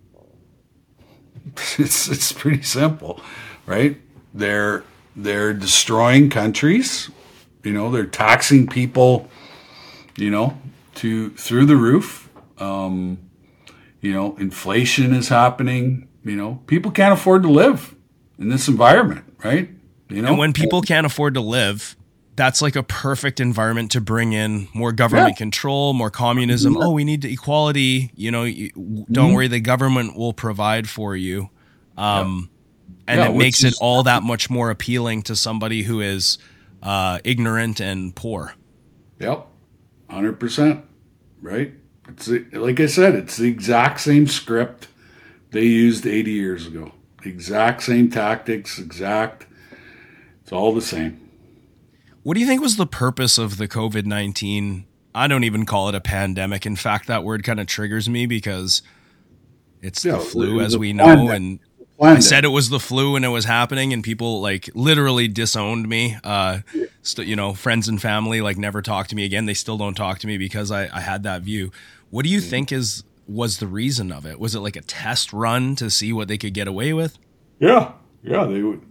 It's it's pretty simple, right? They're They're destroying countries, you know, they're taxing people, you know, to through the roof. Um, you know, inflation is happening, you know, people can't afford to live in this environment, right? You know, and when people can't afford to live, that's like a perfect environment to bring in more government yeah. control, more communism. Mm-hmm. Oh, we need equality. You know, don't mm-hmm. worry, the government will provide for you. Um, yeah. And yeah, it makes it all that much more appealing to somebody who is uh, ignorant and poor. Yep, one hundred percent, right? It's the, like I said, it's the exact same script they used eighty years ago. Exact same tactics, exact, it's all the same. What do you think was the purpose of the COVID nineteen? I don't even call it a pandemic. In fact, that word kind of triggers me because it's yeah, the flu, as we know, pandemic. and... I said it was the flu and it was happening, and people like literally disowned me. Uh, st- you know, friends and family like never talked to me again. They still don't talk to me because I, I had that view. What do you think is was the reason of it? Was it like a test run to see what they could get away with? Yeah, yeah, they would.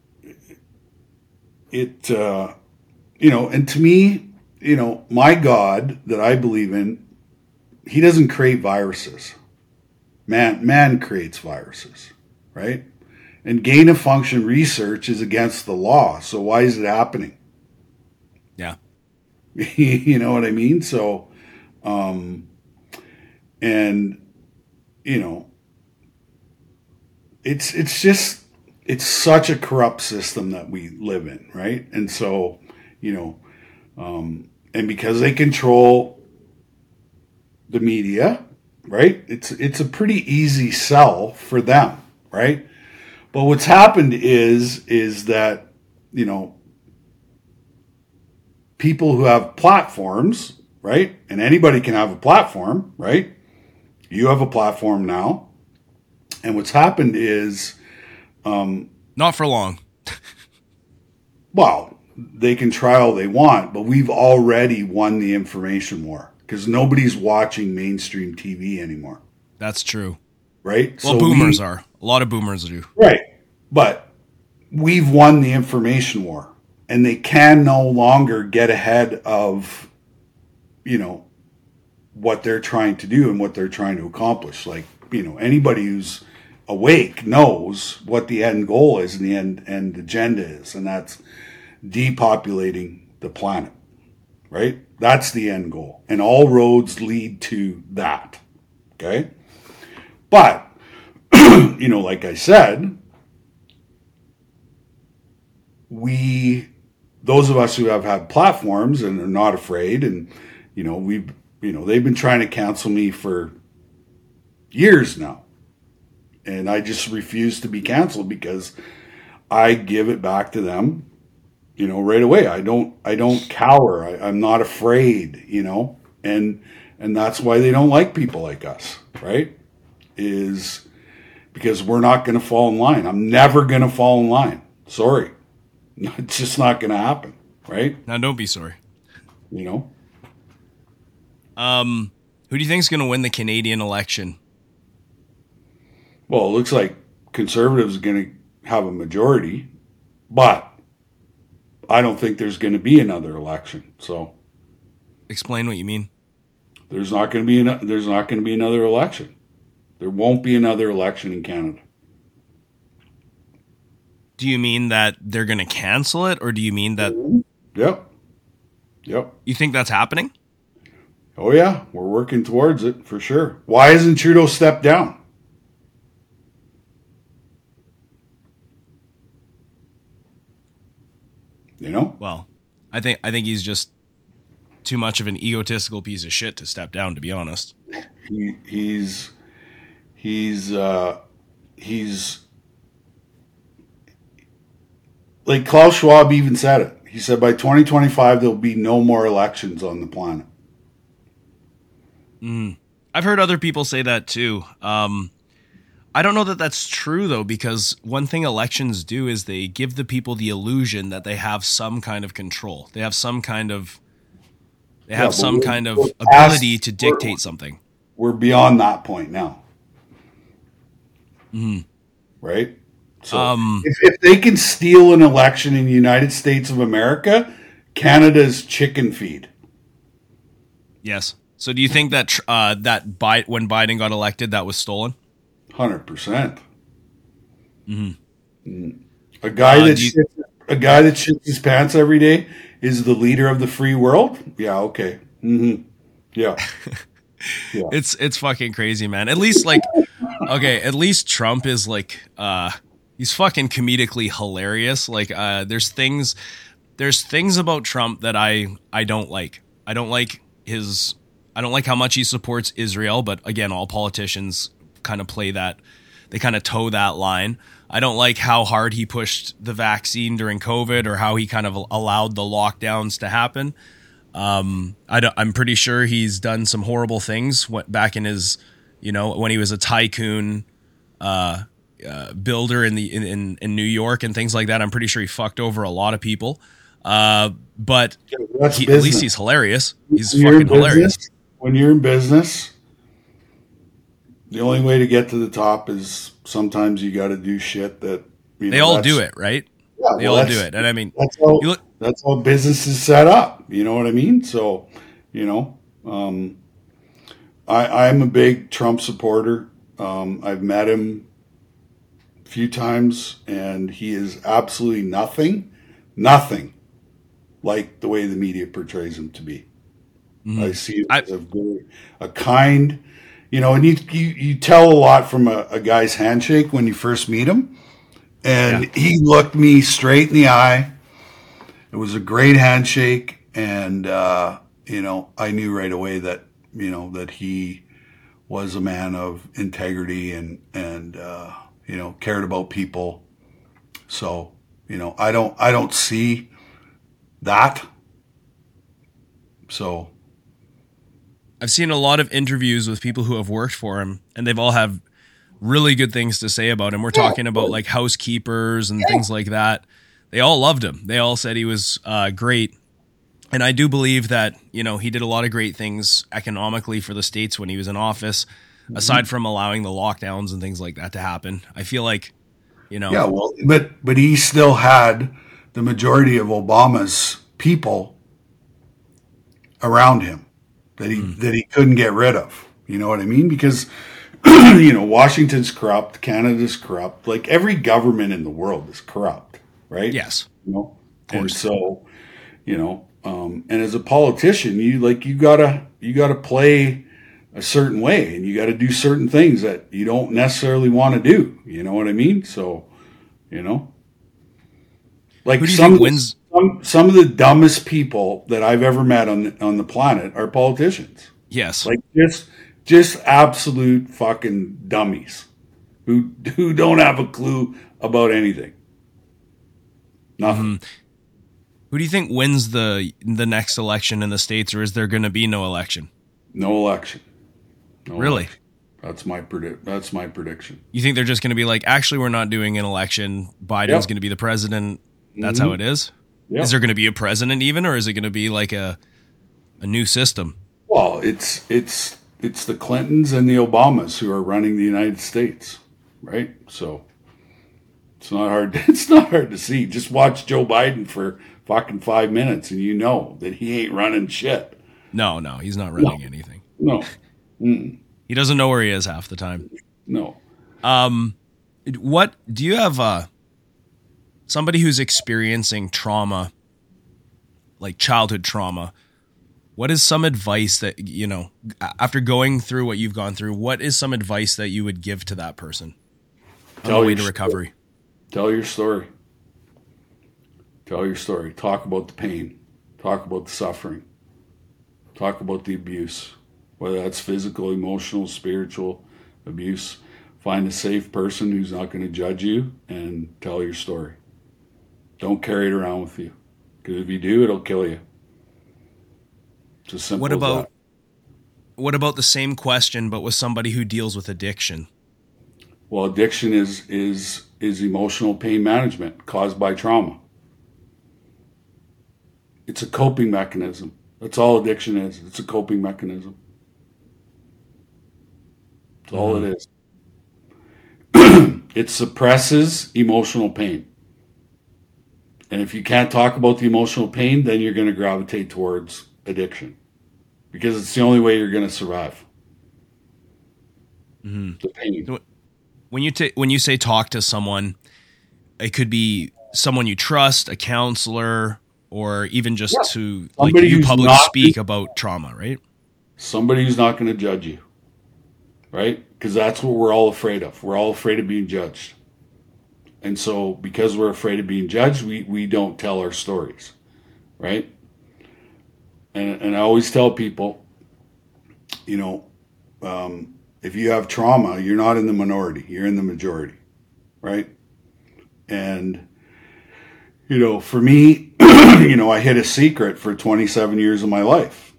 It, uh, you know, and to me, you know, my God that I believe in, he doesn't create viruses. Man, man creates viruses. Right? And gain of function research is against the law. So why is it happening? Yeah. You know what I mean? So, um, and, you know, it's, it's just, it's such a corrupt system that we live in. Right. And so, you know, um, and because they control the media, right? It's, it's a pretty easy sell for them. Right. But what's happened is, is that, you know, people who have platforms, right? And anybody can have a platform, right? You have a platform now. And what's happened is, um, Not for long. well, they can try all they want, but we've already won the information war because nobody's watching mainstream T V anymore. That's true. Right? Well, so boomers we, are. A lot of boomers do. Right. But we've won the information war, and they can no longer get ahead of, you know, what they're trying to do and what they're trying to accomplish. Like, you know, anybody who's awake knows what the end goal is and the end, end agenda is, and that's depopulating the planet, right? That's the end goal. And all roads lead to that. Okay? But, you know, like I said, we, those of us who have had platforms and are not afraid, and, you know, we've, you know, they've been trying to cancel me for years now. And I just refuse to be canceled because I give it back to them, you know, right away. I don't, I don't cower. I, I'm not afraid, you know, and, and that's why they don't like people like us, right? Is because we're not going to fall in line. I'm never going to fall in line. Sorry. It's just not going to happen, right? Now, don't be sorry. You know? Um, who do you think is going to win the Canadian election? Well, it looks like Conservatives are going to have a majority, but I don't think there's going to be another election. So Explain what you mean. there's not going to be an, there's not going to be another election. There won't be another election in Canada. Do you mean that they're going to cancel it, or do you mean that Yep. Yep. you think that's happening? Oh yeah, we're working towards it for sure. Why hasn't Trudeau stepped down? You know? Well, I think I think he's just too much of an egotistical piece of shit to step down, to be honest. He he's he's uh he's like Klaus Schwab even said it. He said by twenty twenty-five there'll be no more elections on the planet. Mm. I've heard other people say that too. Um, I don't know that that's true, though, because one thing elections do is they give the people the illusion that they have some kind of control. They have some kind of they have Yeah, some we're- kind of we're past- ability to dictate something. We're beyond that point now. Mm. Right? So Um, if, if they can steal an election in the United States of America, Canada's chicken feed. Yes. So do you think that tr- uh, that Bi- when Biden got elected, that was stolen? one hundred percent. Mm-hmm. A guy Uh, that do you- shits, a guy that shits his pants every day is the leader of the free world? Yeah, okay. Mm-hmm. Yeah. Yeah. It's it's fucking crazy, man. At least like, okay, at least Trump is like, uh, he's fucking comedically hilarious. Like, uh, there's things, there's things about Trump that I I don't like. I don't like his, I don't like how much he supports Israel. But again, all politicians kind of play that, they kind of toe that line. I don't like how hard he pushed the vaccine during COVID, or how he kind of allowed the lockdowns to happen. Um, I don't, I'm pretty sure he's done some horrible things went back in his, you know, when he was a tycoon uh, uh, builder in the in, in, in New York and things like that. I'm pretty sure he fucked over a lot of people. Uh, but That's he, at business. least he's hilarious. He's When you're in fucking hilarious. business- When you're in business, the only way to get to the top is sometimes you got to do shit that you They know, all that's- do it, right? Yeah, They well, all that's- do it, and I mean, That's how you look. that's how business is set up. You know what I mean? So, you know, um, I I'm a big Trump supporter. Um, I've met him a few times, and he is absolutely nothing, nothing like the way the media portrays him to be. Mhm. I see him I- as a very, a kind, you know, and you you, you tell a lot from a, a guy's handshake when you first meet him. And Yeah. he looked me straight in the eye. It was a great handshake, and uh, you know, I knew right away that you know that he was a man of integrity and and uh, you know cared about people. So you know, I don't I don't see that So I've seen a lot of interviews with people who have worked for him, and they've all have really good things to say about him. We're talking about like housekeepers and things like that. They all loved him. They all said he was uh, great. And I do believe that, you know, he did a lot of great things economically for the States when he was in office, mm-hmm. aside from allowing the lockdowns and things like that to happen. I feel like, you know. Yeah, well, but, but he still had the majority of Obama's people around him that he, mm. that he couldn't get rid of. You know what I mean? Because, you know, Washington's corrupt, Canada's corrupt, like every government in the world is corrupt, right? Yes. You know, and so, you know, um, and as a politician, you like, you gotta, you gotta play a certain way and you gotta do certain things that you don't necessarily want to do. You know what I mean? So, you know, like Who do you some, think wins? some, some of the dumbest people that I've ever met on the, on the planet are politicians. Yes. Like just, Just absolute fucking dummies who who don't have a clue about anything. Nothing. Mm-hmm. Who do you think wins the the next election in the States, or is there going to be no election? No election. No really? Election. That's my predict. That's my prediction. You think they're just going to be like, actually, we're not doing an election. Biden's Yep. going to be the president. That's mm-hmm. how it is. Yep. Is there going to be a president even, or is it going to be like a a new system? Well, it's it's. It's the Clintons and the Obamas who are running the United States, right? So it's not hard. It's not hard to see. Just watch Joe Biden for fucking five minutes, and you know that he ain't running shit. No, no, he's not running no. anything. No, Mm-mm. He doesn't know where he is half the time. No. Um, what do you have? Uh, somebody who's experiencing trauma, like childhood trauma. What is some advice that, you know, after going through what you've gone through, what is some advice that you would give to that person on Tell the way your to recovery? Story. Tell your story. Tell your story. Talk about the pain. Talk about the suffering. Talk about the abuse, whether that's physical, emotional, spiritual abuse. Find a safe person who's not going to judge you and tell your story. Don't carry it around with you, because if you do, it'll kill you. It's as simple what as about that. What about the same question, but with somebody who deals with addiction? Well, addiction is is is emotional pain management caused by trauma. It's a coping mechanism. That's all addiction is. It's a coping mechanism. That's all Mm-hmm. it is. It suppresses emotional pain. And if you can't talk about the emotional pain, then you're going to gravitate towards addiction, because it's the only way you're going to survive. Mm-hmm. The pain. When you ta- when you say talk to someone, it could be someone you trust, a counselor, or even just Yeah. to like Somebody you who's public not- speak about trauma, right? Somebody who's not going to judge you, right? Because that's what we're all afraid of. We're all afraid of being judged. And so because we're afraid of being judged, we, we don't tell our stories, right? And, and I always tell people, you know, um, if you have trauma, you're not in the minority, you're in the majority, right? And, you know, for me, you know, I hid a secret for twenty-seven years of my life.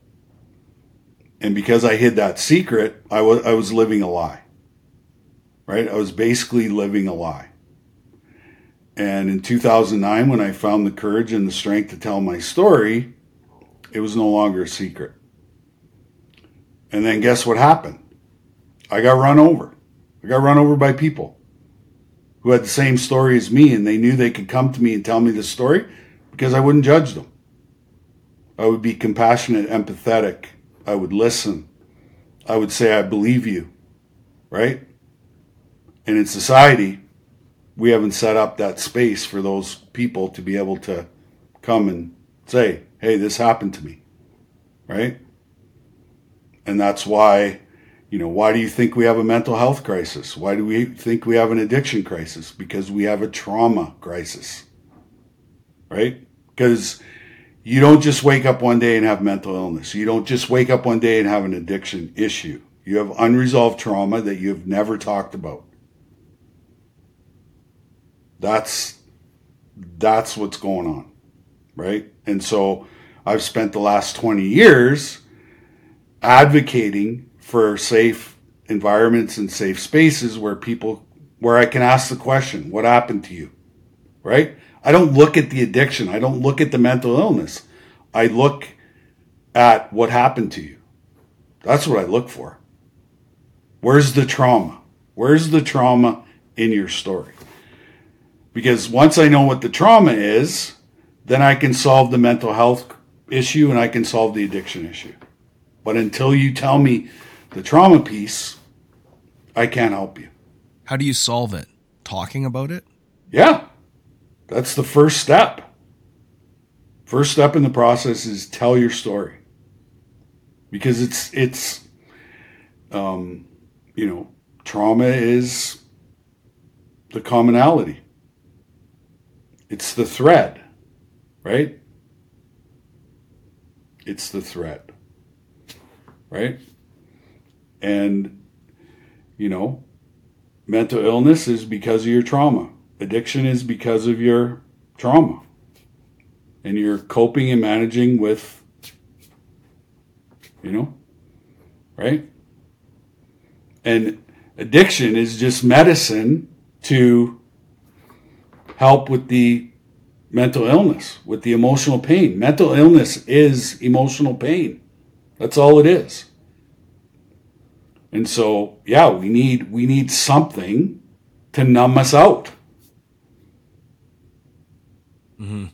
And because I hid that secret, I was, I was living a lie, right? I was basically living a lie. And in two thousand nine, when I found the courage and the strength to tell my story, it was no longer a secret. And then guess what happened? I got run over. I got run over by people who had the same story as me, and they knew they could come to me and tell me the story because I wouldn't judge them. I would be compassionate, empathetic. I would listen. I would say, I believe you, right? And in society, we haven't set up that space for those people to be able to come and say, hey, this happened to me, right? And that's why, you know, why do you think we have a mental health crisis? Why do we think we have an addiction crisis? Because we have a trauma crisis, right? Because you don't just wake up one day and have mental illness. You don't just wake up one day and have an addiction issue. You have unresolved trauma that you've never talked about. That's that's what's going on, right? And so I've spent the last twenty years advocating for safe environments and safe spaces where people, where I can ask the question, what happened to you? Right? I don't look at the addiction. I don't look at the mental illness. I look at what happened to you. That's what I look for. Where's the trauma? Where's the trauma in your story? Because once I know what the trauma is, then I can solve the mental health issue and I can solve the addiction issue. But until you tell me the trauma piece, I can't help you. How do you solve it? Talking about it? Yeah. That's the first step. First step in the process is tell your story. Because it's, it's, um, you know, trauma is the commonality. It's the thread, right? It's the thread, right? And, you know, mental illness is because of your trauma. Addiction is because of your trauma. And you're coping and managing with, you know, right? And addiction is just medicine to help with the mental illness, with the emotional pain. Mental illness is emotional pain. That's all it is. And so, yeah, we need we need something to numb us out. Mm-hmm.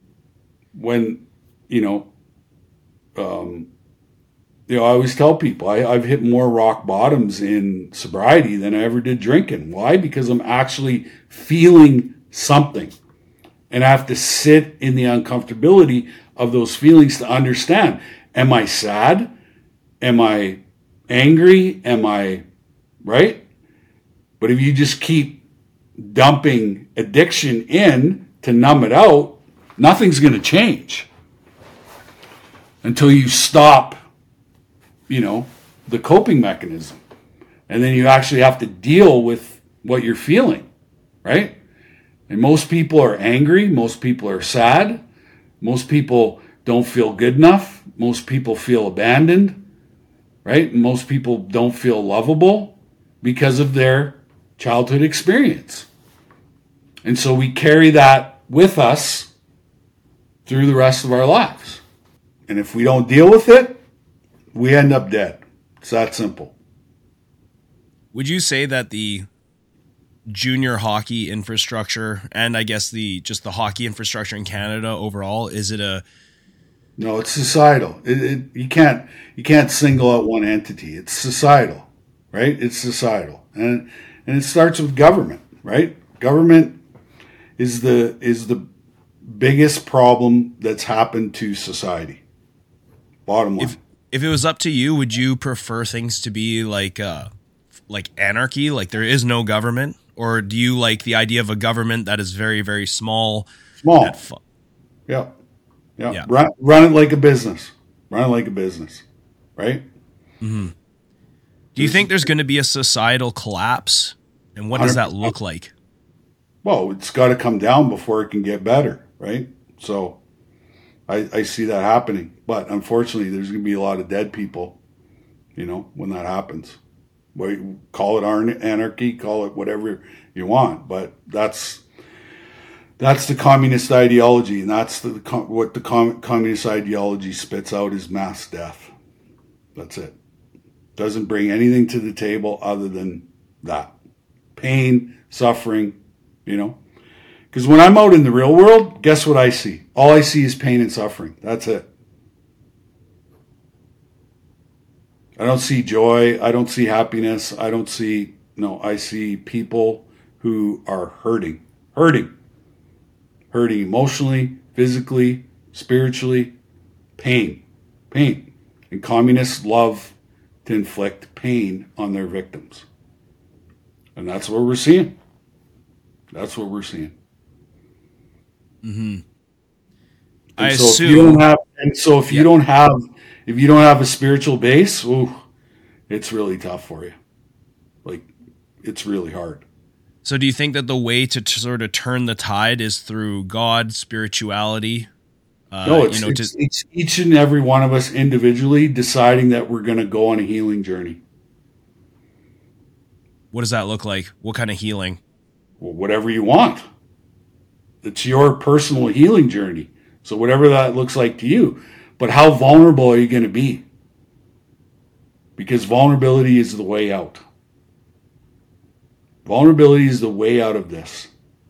When, you know, um, you know, I always tell people I, I've hit more rock bottoms in sobriety than I ever did drinking. Why? Because I'm actually feeling something. And I have to sit in the uncomfortability of those feelings to understand. Am I sad? Am I angry? Am I, right? But if you just keep dumping addiction in to numb it out, nothing's going to change until you stop, you know, the coping mechanism. And then you actually have to deal with what you're feeling, right? And most people are angry. Most people are sad. Most people don't feel good enough. Most people feel abandoned, right? Most people don't feel lovable because of their childhood experience. And so we carry that with us through the rest of our lives. And if we don't deal with it, we end up dead. It's that simple. Would you say that the junior hockey infrastructure and I guess the just the hockey infrastructure in Canada overall, is it a No, it's societal. It, it, you can't you can't single out one entity. It's societal, right? It's societal, and and it starts with government, right? Government is the is the biggest problem that's happened to society. Bottom line. If if it was up to you, would you prefer things to be like uh like anarchy, like there is no government, or do you like the idea of a government that is very very small? Small. Fu- yeah. Yeah. Yeah. Run, run it like a business. Run it like a business, right? Mm-hmm. Do you think there's going to be a societal collapse, and what does that look like? Well, it's got to come down before it can get better, right? So I, I see that happening. But unfortunately, there's going to be a lot of dead people, you know, when that happens. Well, call it anarchy, call it whatever you want, but that's that's the communist ideology, and that's the, what the com, communist ideology spits out is mass death. That's it. Doesn't bring anything to the table other than that. Pain, suffering, you know. Because when I'm out in the real world, guess what I see? All I see is pain and suffering. That's it. I don't see joy. I don't see happiness. I don't see, no, I see people who are hurting. Hurting. Hurting emotionally, physically, spiritually. Pain. Pain. And communists love to inflict pain on their victims. And that's what we're seeing. That's what we're seeing. Mm-hmm. And I so assume. If you don't have, and so if Yeah. you don't have, if you don't have a spiritual base, ooh, it's really tough for you. Like, it's really hard. So do you think that the way to t- sort of turn the tide is through God, spirituality, Uh, No, it's, you know, it's, to, it's each and every one of us individually deciding that we're going to go on a healing journey. what does that look like? What kind of healing? Well, whatever you want. It's your personal healing journey. So whatever that looks like to you. But how vulnerable are you going to be? Because vulnerability is the way out. Vulnerability is the way out of this.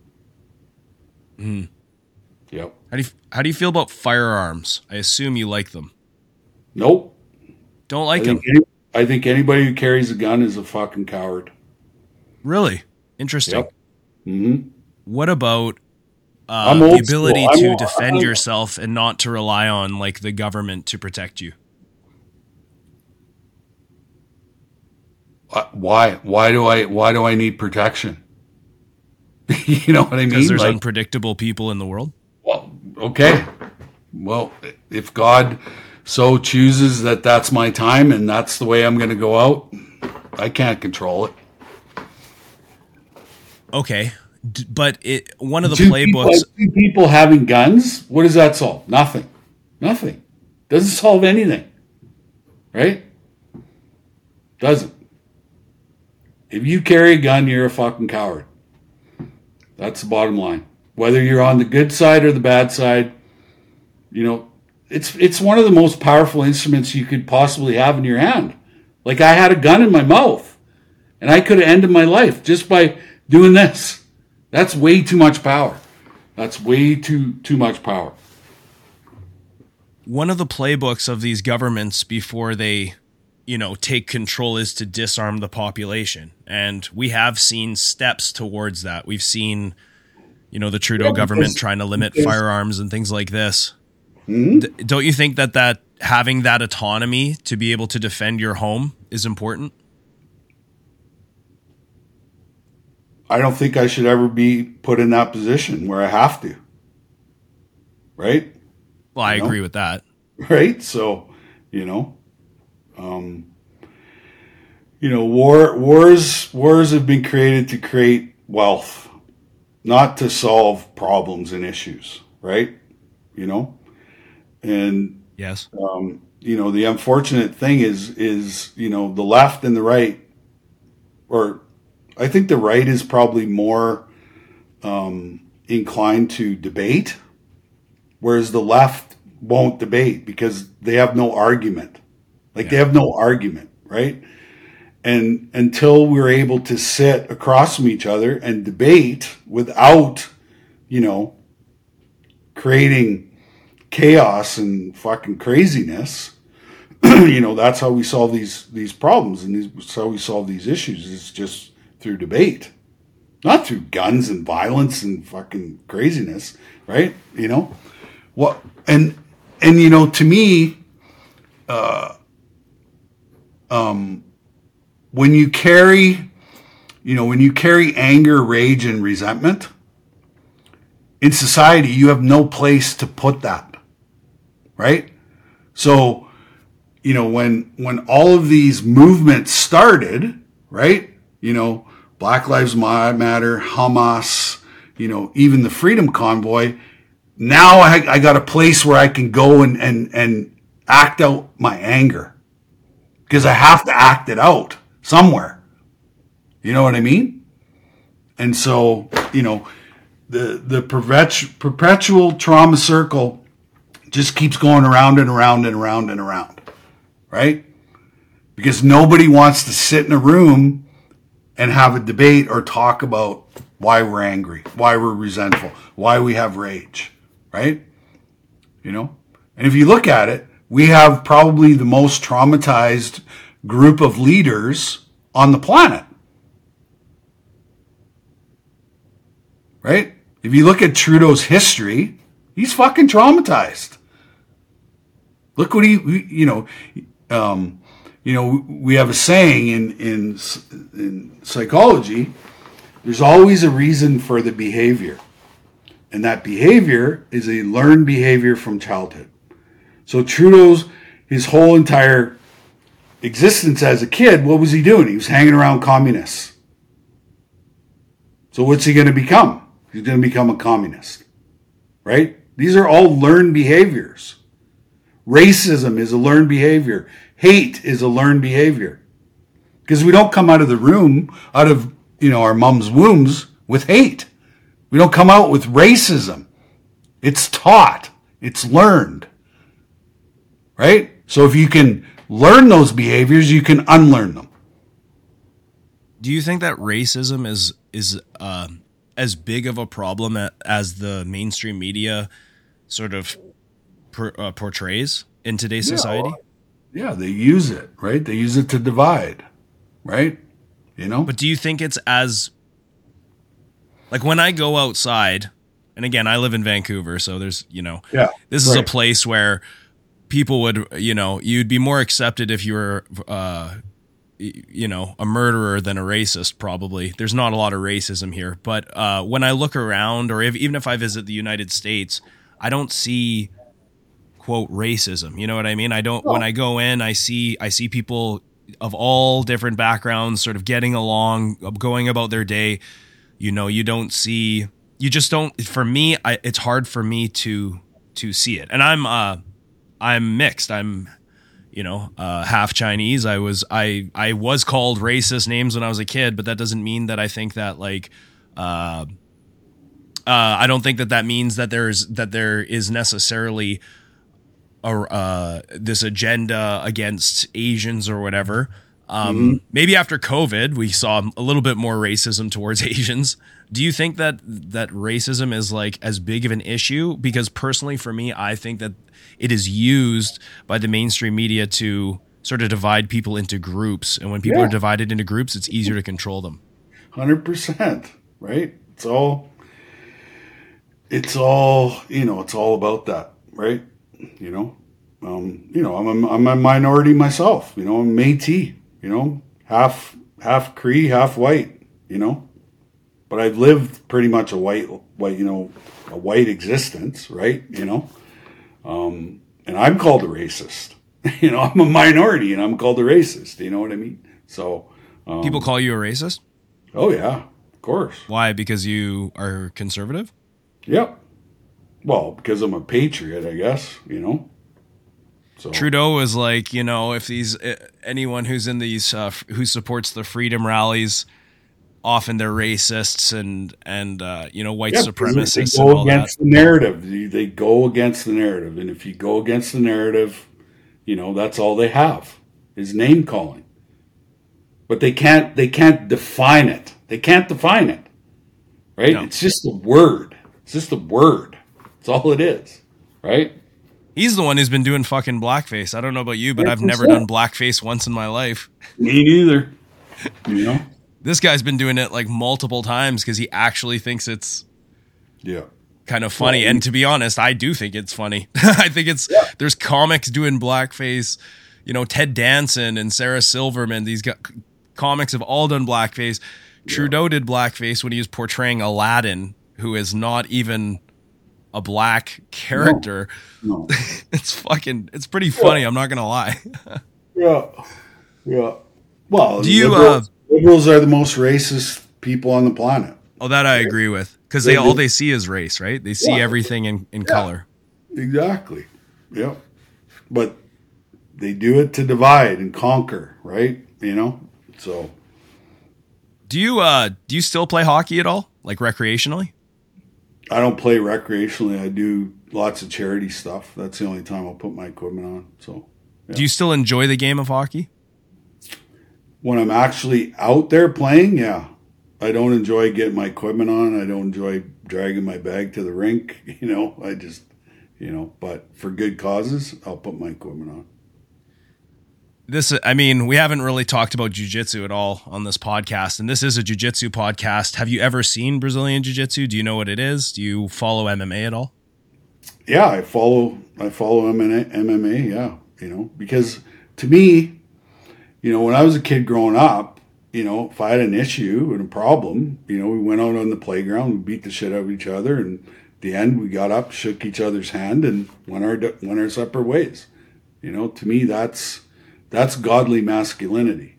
Mm. Yep. How do you how do you feel about firearms? I assume you like them. Nope. Don't I like them. think, any, I think anybody who carries a gun is a fucking coward. Really interesting. Yep. Mm-hmm. What about uh, I'm the old ability school. to I'm- defend I'm- yourself and not to rely on like the government to protect you? Uh, Why? Why do I? Why do I need protection? You know what I mean? Because there's Like, unpredictable people in the world. well, okay. Well, if God so chooses that that's my time and that's the way I'm going to go out, I can't control it. Okay, D- but it one of the Two people, playbooks. two people having guns, what does that solve? Nothing. Nothing. Doesn't solve anything. Right? Doesn't. If you carry a gun, you're a fucking coward. That's the bottom line. Whether you're on the good side or the bad side, you know, it's it's one of the most powerful instruments you could possibly have in your hand. Like I had a gun in my mouth, and I could have ended my life just by doing this. That's way too much power. That's way too too much power. One of the playbooks of these governments before they, you know, take control is to disarm the population. And we have seen steps towards that. We've seen, you know, the Trudeau Yeah, government because- trying to limit because- firearms and things like this. Hmm? D- don't you think that that having that autonomy to be able to defend your home is important? I don't think I should ever be put in that position where I have to. Right? Well, I You know? agree with that. Right? So, you know, um, you know, war wars wars have been created to create wealth, not to solve problems and issues, right? You know? And Yes. um, you know, the unfortunate thing is is, you know, the left and the right, or I think the right is probably more um, inclined to debate, whereas the left won't debate because they have no argument. Like they Yeah. have no argument, right? And until we're able to sit across from each other and debate without, you know, creating chaos and fucking craziness, you know, that's how we solve these these problems, and these, that's how we solve these issues. It's just through debate, not through guns and violence and fucking craziness, right? You know what? And and you know, to me, uh, um, when you carry, you know, when you carry anger, rage, and resentment in society, you have no place to put that, right? So, you know, when when all of these movements started, right? You know, Black Lives Matter, Hamas, you know, even the Freedom Convoy. Now I, I got a place where I can go and, and, and act out my anger because I have to act it out somewhere. You know what I mean? And so, you know, the, the perpetu- perpetual trauma circle just keeps going around and around and around and around, right? Because nobody wants to sit in a room and have a debate or talk about why we're angry, why we're resentful, why we have rage, right? You know? And if you look at it, we have probably the most traumatized group of leaders on the planet. Right? If you look at Trudeau's history, he's fucking traumatized. Look what he, you know, um, you know, we have a saying in, in in psychology, there's always a reason for the behavior. And that behavior is a learned behavior from childhood. So Trudeau's, his whole entire existence as a kid, what was he doing? He was hanging around communists. So what's he going to become? He's going to become a communist, right? These are all learned behaviors. Racism is a learned behavior. Hate is a learned behavior. Because we don't come out of the room, out of, you know, our mom's wombs with hate. We don't come out with racism. It's taught. It's learned. Right? So if you can learn those behaviors, you can unlearn them. Do you think that racism is is uh, as big of a problem as the mainstream media sort of per, uh, portrays in today's Yeah, society? well, yeah, they use it, right? They use it to divide, right? You know? But do you think it's as, like, when I go outside, and again, I live in Vancouver, so there's, you know, Yeah, this is a right. place where people would, you know, you'd be more accepted if you were, uh, y- you know, a murderer than a racist, probably. There's not a lot of racism here. But uh, when I look around, or if, even if I visit the United States, I don't see, quote, racism. You know what I mean? I don't, when I go in, I see, I see people of all different backgrounds sort of getting along, going about their day. You know, you don't see, you just don't, for me, I, it's hard for me to, to see it. And I'm, uh, I'm mixed. I'm, you know, uh, half Chinese. I was, I, I was called racist names when I was a kid, but that doesn't mean that I think that like, uh, uh, I don't think that that means that there's, that there is necessarily a, uh, this agenda against Asians or whatever. Um, mm-hmm. Maybe after COVID, we saw a little bit more racism towards Asians. Do you think that that racism is like as big of an issue? Because personally, for me, I think that it is used by the mainstream media to sort of divide people into groups. And when people Yeah. are divided into groups, it's easier to control them. one hundred percent, right? It's all, it's all, you know, it's all about that, right? You know, um, you know, I'm a, I'm a minority myself, you know, I'm Métis, you know, half, half Cree, half white, you know, but I've lived pretty much a white, white, you know, a white existence, right? You know, um, and I'm called a racist, you know, I'm a minority and I'm called a racist, you know what I mean? So, um, People call you a racist? oh yeah, of course. Why? Because you are conservative? Yep. Well, because I'm a patriot, I guess, you know. So Trudeau is like, you know, if these uh, anyone who's in these uh, f- who supports the freedom rallies, often they're racists and and uh, you know, white yeah, supremacists they and go all that. against the narrative. They, they go against the narrative, and if you go against the narrative, you know that's all they have is name calling. But they can't they can't define it. They can't define it, right? No. It's just a word. It's just a word. That's all it is, right? He's the one who's been doing fucking blackface. I don't know about you, but I've never one hundred done blackface once in my life. Me neither. You know? This guy's been doing it like multiple times because he actually thinks it's Yeah. kind of funny. Well, And to be honest, I do think it's funny. I think it's, Yeah. there's comics doing blackface, you know, Ted Danson and Sarah Silverman. These got, comics have all done blackface. Trudeau did blackface when he was portraying Aladdin, who is not even a black character. No. It's fucking, it's pretty funny. I'm not going to lie. Yeah. Yeah. Well, Do you, liberals, liberals are the most racist people on the planet. Oh, that I agree with. Because they all they see is race, right? They see Yeah. everything in, in color. Exactly. Yeah. But they do it to divide and conquer, right? You know? So Do you uh do you still play hockey at all? Like recreationally? I don't play recreationally. I do lots of charity stuff. That's the only time I'll put my equipment on. So yeah. Do you still enjoy the game of hockey? When I'm actually out there playing, yeah. I don't enjoy getting my equipment on. I don't enjoy dragging my bag to the rink. You know, I just, you know, but for good causes, I'll put my equipment on. This, I mean, we haven't really talked about jiu-jitsu at all on this podcast, and this is a jiu-jitsu podcast. Have you ever seen Brazilian jiu-jitsu? Do you know what it is? Do you follow M M A at all? Yeah, I follow. I follow M M A. Yeah, you know, because to me, you know, when I was a kid growing up, you know, if I had an issue and a problem, you know, we went out on the playground, we beat the shit out of each other, and at the end, we got up, shook each other's hand, and went our went our separate ways. You know, to me, that's that's godly masculinity.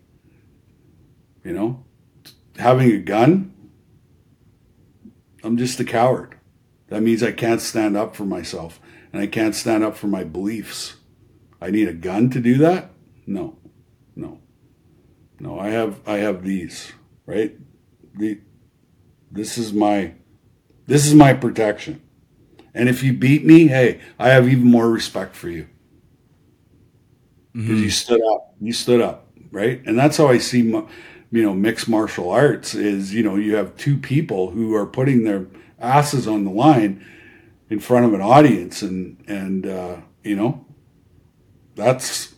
You know, having a gun, I'm just a coward. That means I can't stand up for myself, and I can't stand up for my beliefs. I need a gun to do that? No, no, no. I have I have these, right? The this is my this is my protection. And if you beat me, hey, I have even more respect for you. Because mm-hmm. you stood up. You stood up, right? And that's how I see, you know, mixed martial arts is, you know, you have two people who are putting their asses on the line in front of an audience. And, and uh, you know, that's,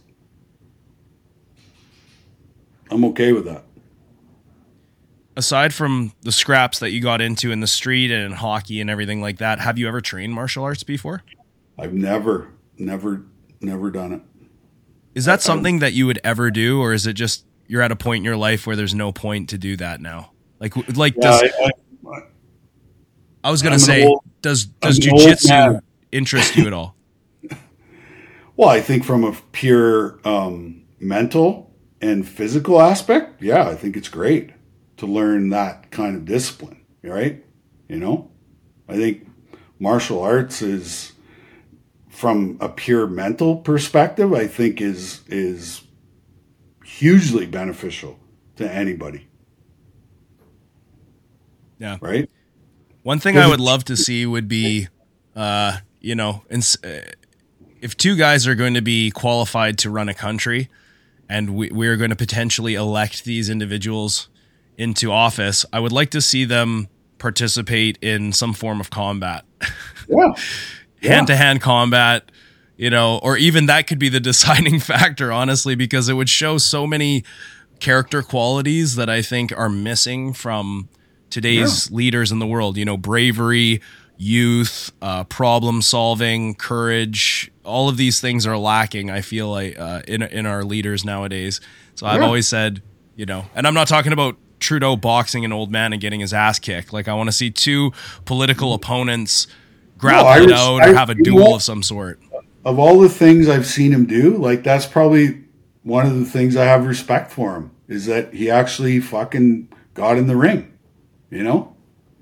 I'm okay with that. Aside from the scraps that you got into in the street and in hockey and everything like that, have you ever trained martial arts before? I've never, never, never done it. Is that something that you would ever do, or is it just you're at a point in your life where there's no point to do that now? Like, like yeah, does, I, I, I was going to say, old, does does jiu-jitsu interest you at all? Well, I think from a pure um, mental and physical aspect, yeah, I think it's great to learn that kind of discipline, right? You know, I think martial arts is, from a pure mental perspective, I think is is hugely beneficial to anybody. Yeah. Right? One thing I would love to see would be, uh, you know, if two guys are going to be qualified to run a country and we, we're going to potentially elect these individuals into office, I would like to see them participate in some form of combat. Yeah. Hand-to-hand combat, you know, or even that could be the deciding factor, honestly, because it would show so many character qualities that I think are missing from today's yeah. leaders in the world. You know, bravery, youth, uh, problem solving, courage. All of these things are lacking, I feel like, uh, in in our leaders nowadays. So I've yeah. always said, you know, and I'm not talking about Trudeau boxing an old man and getting his ass kicked. Like, I want to see two political opponents grapple no, it res- out or I, have a duel know, of some sort. Of all the things I've seen him do, like, that's probably one of the things I have respect for him, is that he actually fucking got in the ring, you know?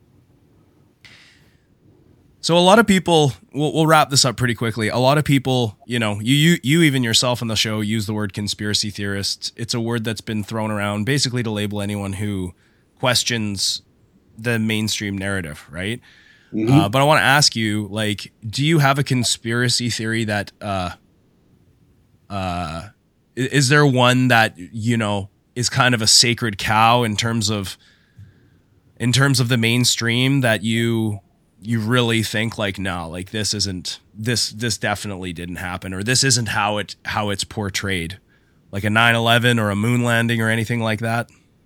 So a lot of people, we'll, we'll wrap this up pretty quickly. A lot of people, you know, you, you, you even yourself on the show use the word conspiracy theorist. It's a word that's been thrown around basically to label anyone who questions the mainstream narrative, right? Mm-hmm. Uh, but I want to ask you, like, do you have a conspiracy theory that, uh, uh, is there one that, you know, is kind of a sacred cow in terms of, in terms of the mainstream that you, you really think like, no, like this isn't, this, this definitely didn't happen, or this isn't how it, how it's portrayed, like a nine eleven or a moon landing or anything like that?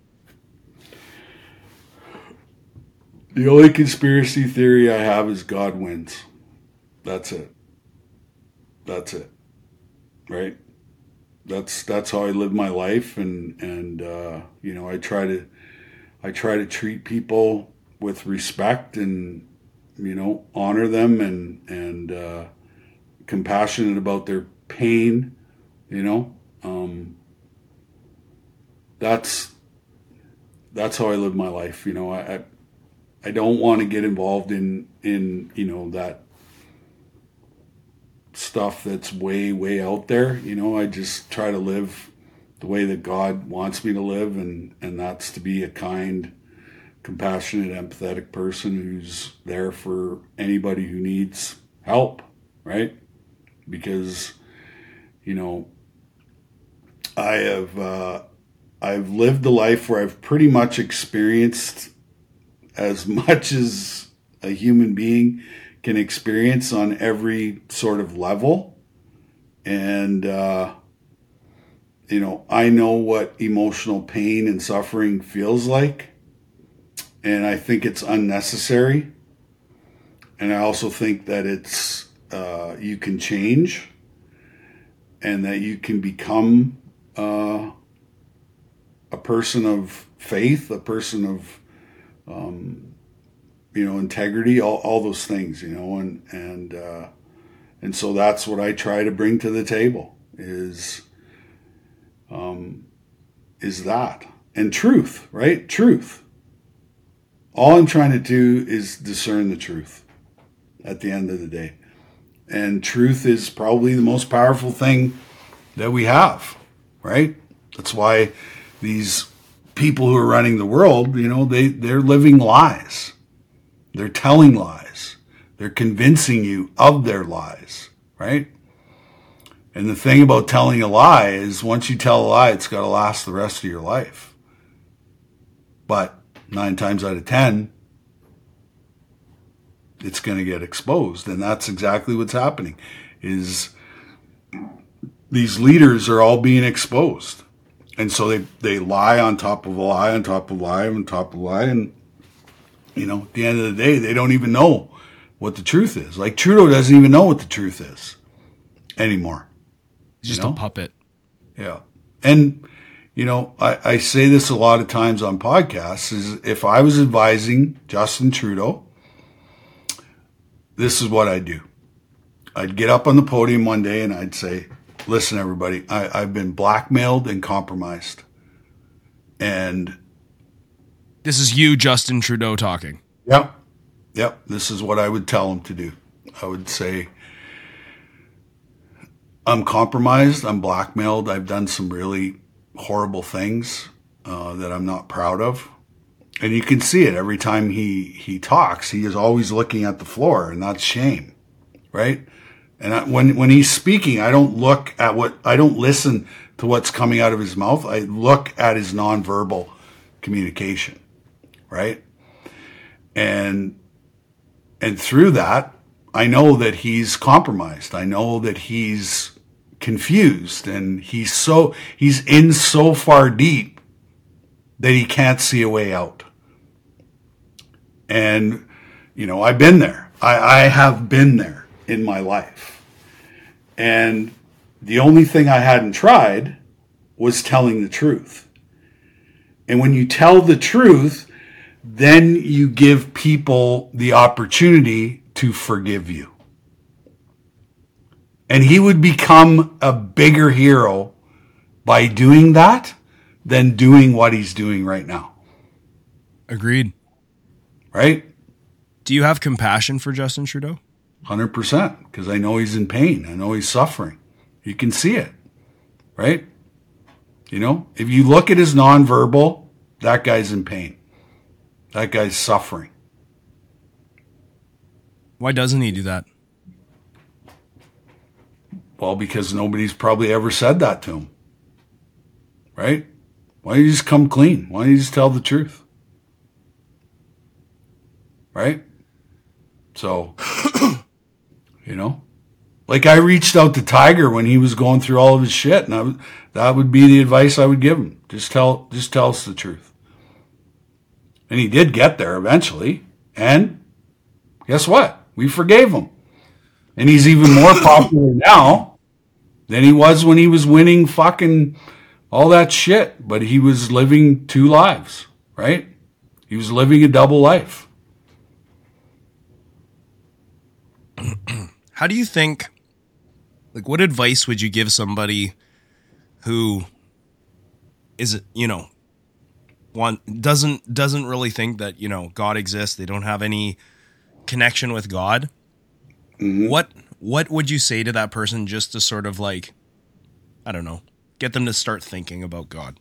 The only conspiracy theory I have is God wins. That's it. That's it. Right? That's that's how I live my life, and and uh, you know, I try to I try to treat people with respect and, you know, honor them, and and uh, compassionate about their pain. You know, um, that's that's how I live my life. You know, I. I I don't want to get involved in, in, you know, that stuff that's way, way out there. You know, I just try to live the way that God wants me to live, and, and that's to be a kind, compassionate, empathetic person who's there for anybody who needs help, right? Because, you know, I have, uh, I've lived a life where I've pretty much experienced as much as a human being can experience on every sort of level. And, uh, you know, I know what emotional pain and suffering feels like. And I think it's unnecessary. And I also think that it's, uh, you can change, and that you can become uh, a person of faith, a person of, Um, you know, integrity, all, all those things, you know, and, and, uh, and so that's what I try to bring to the table is, um, is that, and truth, right? Truth. All I'm trying to do is discern the truth. at the end of the day. And truth is probably the most powerful thing that we have, right? That's why these people who are running the world, you know, they, they're living lies. They're telling lies. They're convincing you of their lies, right? And the thing about telling a lie is once you tell a lie, it's got to last the rest of your life. But nine times out of ten, it's going to get exposed. And that's exactly what's happening, is these leaders are all being exposed. And so they, they lie on top of a lie, on top of a lie, on top of a lie. And, you know, at the end of the day, they don't even know what the truth is. Like Trudeau doesn't even know what the truth is anymore. He's just you know? a puppet. Yeah. And, you know, I, I say this a lot of times on podcasts, is if I was advising Justin Trudeau, this is what I'd do. I'd get up on the podium one day and I'd say, listen, everybody, I, I've been blackmailed and compromised. And this is you, Justin Trudeau, talking. Yep. Yep. This is what I would tell him to do. I would say, I'm compromised. I'm blackmailed. I've done some really horrible things uh, that I'm not proud of. And you can see it every time he, he talks. He is always looking at the floor, and that's shame, right? And I, when when he's speaking, I don't look at what, I don't listen to what's coming out of his mouth. I look at his nonverbal communication, right? And and through that, I know that he's compromised. I know that he's confused, and he's so he's in so far deep that he can't see a way out. And, you know, I've been there. I, I have been there in my life. And the only thing I hadn't tried was telling the truth. And when you tell the truth, then you give people the opportunity to forgive you. And he would become a bigger hero by doing that than doing what he's doing right now. Agreed. Right? Do you have compassion for Justin Trudeau? one hundred percent, because I know he's in pain. I know he's suffering. You can see it, right? You know, if you look at his nonverbal, that guy's in pain. That guy's suffering. Why doesn't he do that? Well, because nobody's probably ever said that to him, right? Why don't you just come clean? Why don't you just tell the truth? Right? So, you know, like I reached out to Tiger when he was going through all of his shit, and I would, that would be the advice I would give him. Just tell, just tell us the truth. And he did get there eventually. And guess what? We forgave him. And he's even more popular now than he was when he was winning fucking all that shit. But he was living two lives, right? He was living a double life. How do you think, like, what advice would you give somebody who is, you know, one doesn't doesn't really think that, you know, God exists, they don't have any connection with God? Mm-hmm. What what would you say to that person just to sort of like, I don't know, get them to start thinking about God?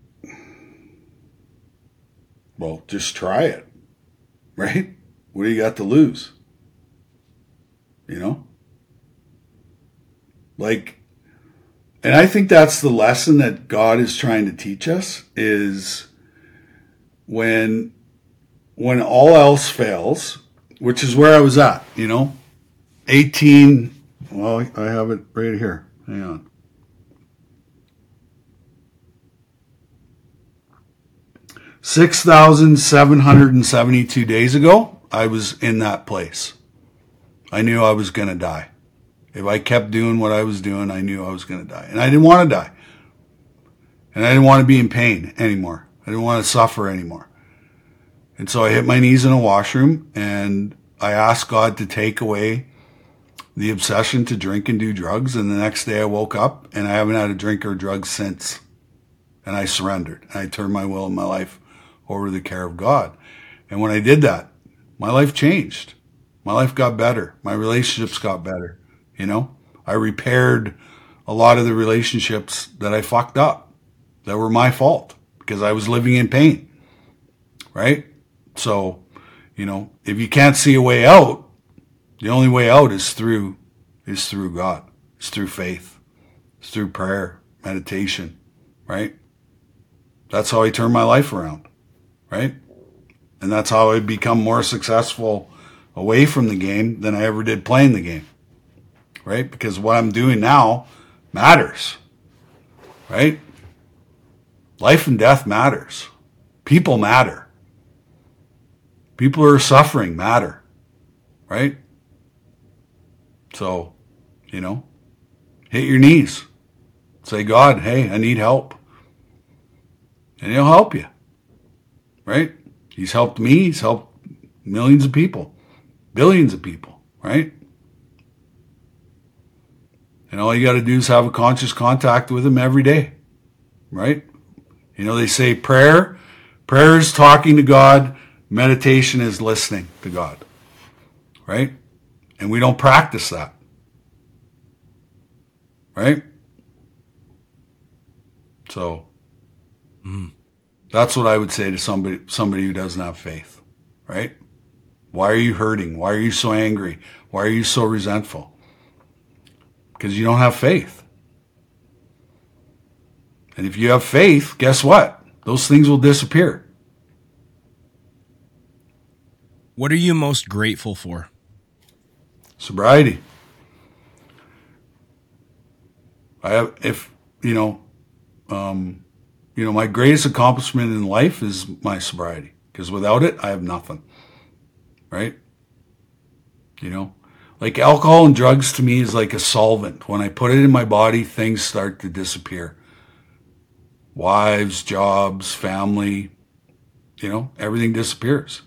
Well, just try it, right? What do you got to lose? You know? Like, and I think that's the lesson that God is trying to teach us, is when when all else fails, which is where I was at, you know, eighteen, well, I have it right here. Hang on. six thousand seven hundred seventy-two days ago, I was in that place. I knew I was going to die. If I kept doing what I was doing, I knew I was going to die. And I didn't want to die. And I didn't want to be in pain anymore. I didn't want to suffer anymore. And so I hit my knees in a washroom and I asked God to take away the obsession to drink and do drugs. And the next day I woke up and I haven't had a drink or a drug since. And I surrendered. And I turned my will and my life over to the care of God. And when I did that, my life changed. My life got better. My relationships got better. You know, I repaired a lot of the relationships that I fucked up that were my fault because I was living in pain. Right? So, you know, if you can't see a way out, the only way out is through, is through God. It's through faith. It's through prayer, meditation, right? That's how I turned my life around, right? And that's how I become more successful away from the game than I ever did playing the game, right? Because what I'm doing now matters, right? Life and death matters. People matter. People who are suffering matter, right? So, you know, hit your knees. Say, God, hey, I need help. And he'll help you, right? He's helped me. He's helped millions of people, billions of people, right? And all you got to do is have a conscious contact with him every day, right? You know, they say prayer, prayer is talking to God, meditation is listening to God, right? And we don't practice that, right? So mm. that's what I would say to somebody somebody who doesn't have faith, right? Why are you hurting? Why are you so angry? Why are you so resentful? Because you don't have faith. And if you have faith, guess what? Those things will disappear. What are you most grateful for? Sobriety. I have, if, you know, um, you know, my greatest accomplishment in life is my sobriety. Because without it, I have nothing. Right? You know, like alcohol and drugs to me is like a solvent. When I put it in my body, things start to disappear. Wives, jobs, family, you know, everything disappears.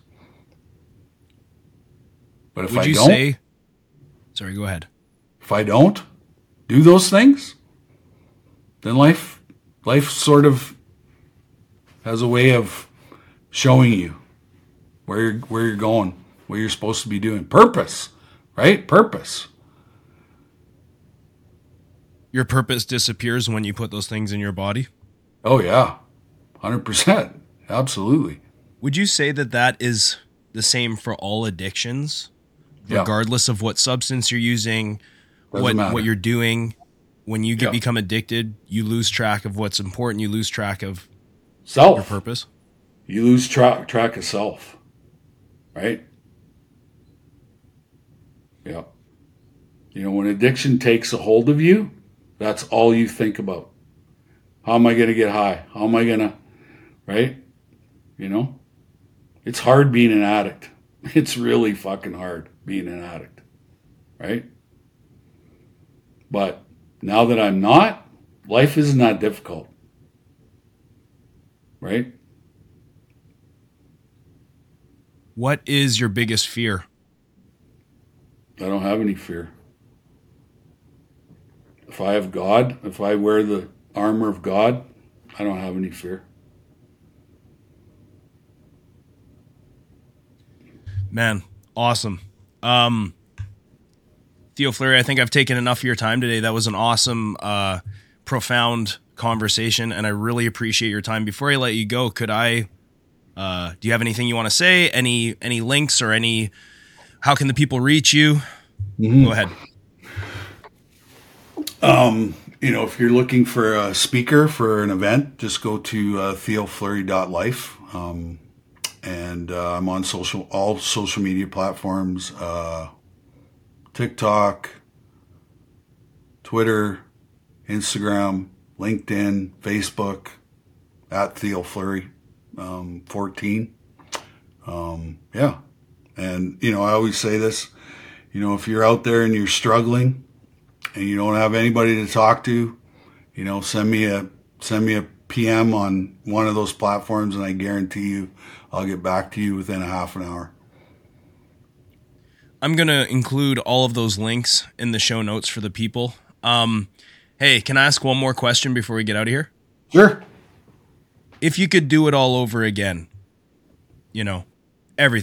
But if Would I you don't, say, sorry, go ahead. If I don't do those things, then life, life sort of has a way of showing you where you're, where you're going, what you're supposed to be doing. Purpose, right? Purpose. Your purpose disappears when you put those things in your body? Oh, yeah. one hundred percent. Absolutely. Would you say that that is the same for all addictions? Yeah. Regardless of what substance you're using, Doesn't what matter. what you're doing, when you get Yeah. become addicted, you lose track of what's important. You lose track of Self. your purpose. You lose track track of self, right? Yeah. You know, when addiction takes a hold of you, that's all you think about. How am I going to get high? How am I going to, right? You know, it's hard being an addict. It's really fucking hard being an addict, right? But now that I'm not, life isn't that difficult, right? What is your biggest fear? I don't have any fear. If I have God, if I wear the armor of God, I don't have any fear. Man, awesome. Um, Theo Fleury, I think I've taken enough of your time today. That was an awesome, uh, profound conversation, and I really appreciate your time. Before I let you go, could I, uh, do you have anything you want to say? Any, any links or any, how can the people reach you? Mm-hmm. Go ahead. Um, you know, if you're looking for a speaker for an event, just go to uh, theo fleury dot life. Um, and uh, I'm on social, all social media platforms, uh, TikTok, Twitter, Instagram, LinkedIn, Facebook, at Theo Fleury, um, fourteen. Um, yeah. And, you know, I always say this, you know, if you're out there and you're struggling and you don't have anybody to talk to, you know, send me a, send me a P M on one of those platforms and I guarantee you I'll get back to you within a half an hour. I'm going to include all of those links in the show notes for the people. Um, hey, can I ask one more question before we get out of here? Sure. If you could do it all over again, you know, everything,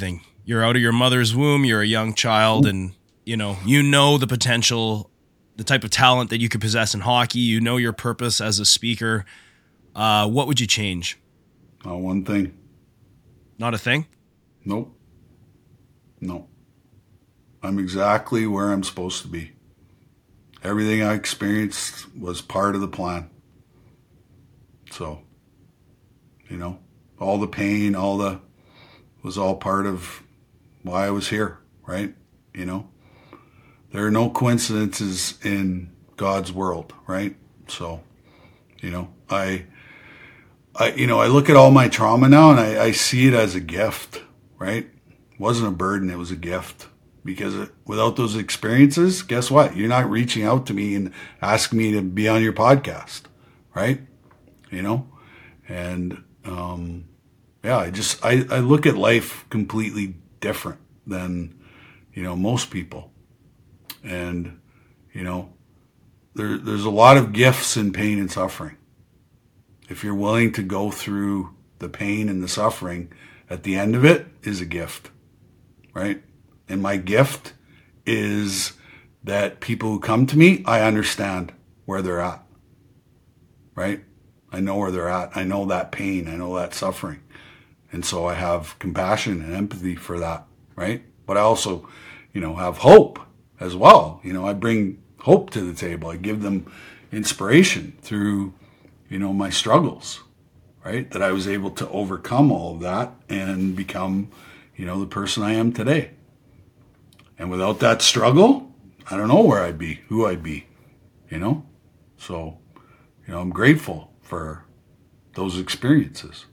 you're out of your mother's womb, you're a young child, and you know, you know the potential, the type of talent that you could possess in hockey. You know your purpose as a speaker. Uh, what would you change? Uh, one thing. Not a thing? Nope. No. I'm exactly where I'm supposed to be. Everything I experienced was part of the plan. So, you know, all the pain, all the, was all part of why I was here, right? You know, there are no coincidences in God's world, right? So, you know, I, I, you know, I look at all my trauma now and I, I see it as a gift, right? It wasn't a burden, it was a gift. Because it, without those experiences, guess what? You're not reaching out to me and asking me to be on your podcast, right? You know? And, um, yeah, I just, I, I look at life completely different than, you know, most people. And, you know, there, there's a lot of gifts in pain and suffering. If you're willing to go through the pain and the suffering, at the end of it is a gift, right? And my gift is that people who come to me, I understand where they're at, right? I know where they're at. I know that pain. I know that suffering. And so I have compassion and empathy for that, right? But I also, you know, have hope as well. You know, I bring hope to the table. I give them inspiration through, you know, my struggles, right? That I was able to overcome all of that and become, you know, the person I am today. And without that struggle, I don't know where I'd be, who I'd be, you know? So, you know, I'm grateful for those experiences.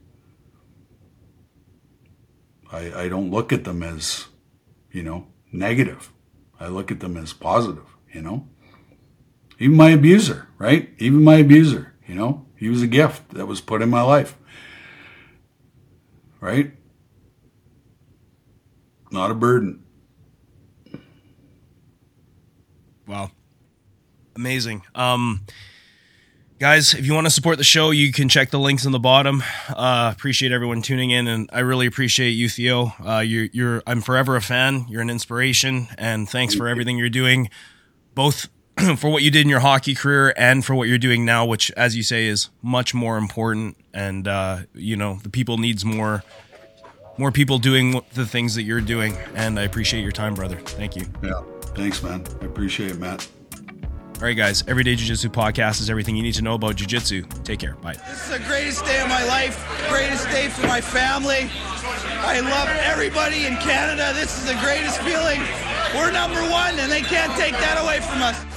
I, I don't look at them as, you know, negative. I look at them as positive, you know? Even my abuser, right? Even my abuser, you know? He was a gift that was put in my life, right? Not a burden. Wow. Amazing. Um, guys, if you want to support the show, you can check the links in the bottom. Uh, appreciate everyone tuning in, and I really appreciate you, Theo. Uh, you're, you're, I'm forever a fan. You're an inspiration, and thanks for everything you're doing, both for what you did in your hockey career and for what you're doing now, which, as you say, is much more important. And, uh, you know, the people needs more, more people doing the things that you're doing. And I appreciate your time, brother. Thank you. Yeah. Thanks, man. I appreciate it, Matt. All right, guys. Everyday Jiu-Jitsu Podcast is everything you need to know about Jiu-Jitsu. Take care. Bye. This is the greatest day of my life. Greatest day for my family. I love everybody in Canada. This is the greatest feeling. We're number one, and they can't take that away from us.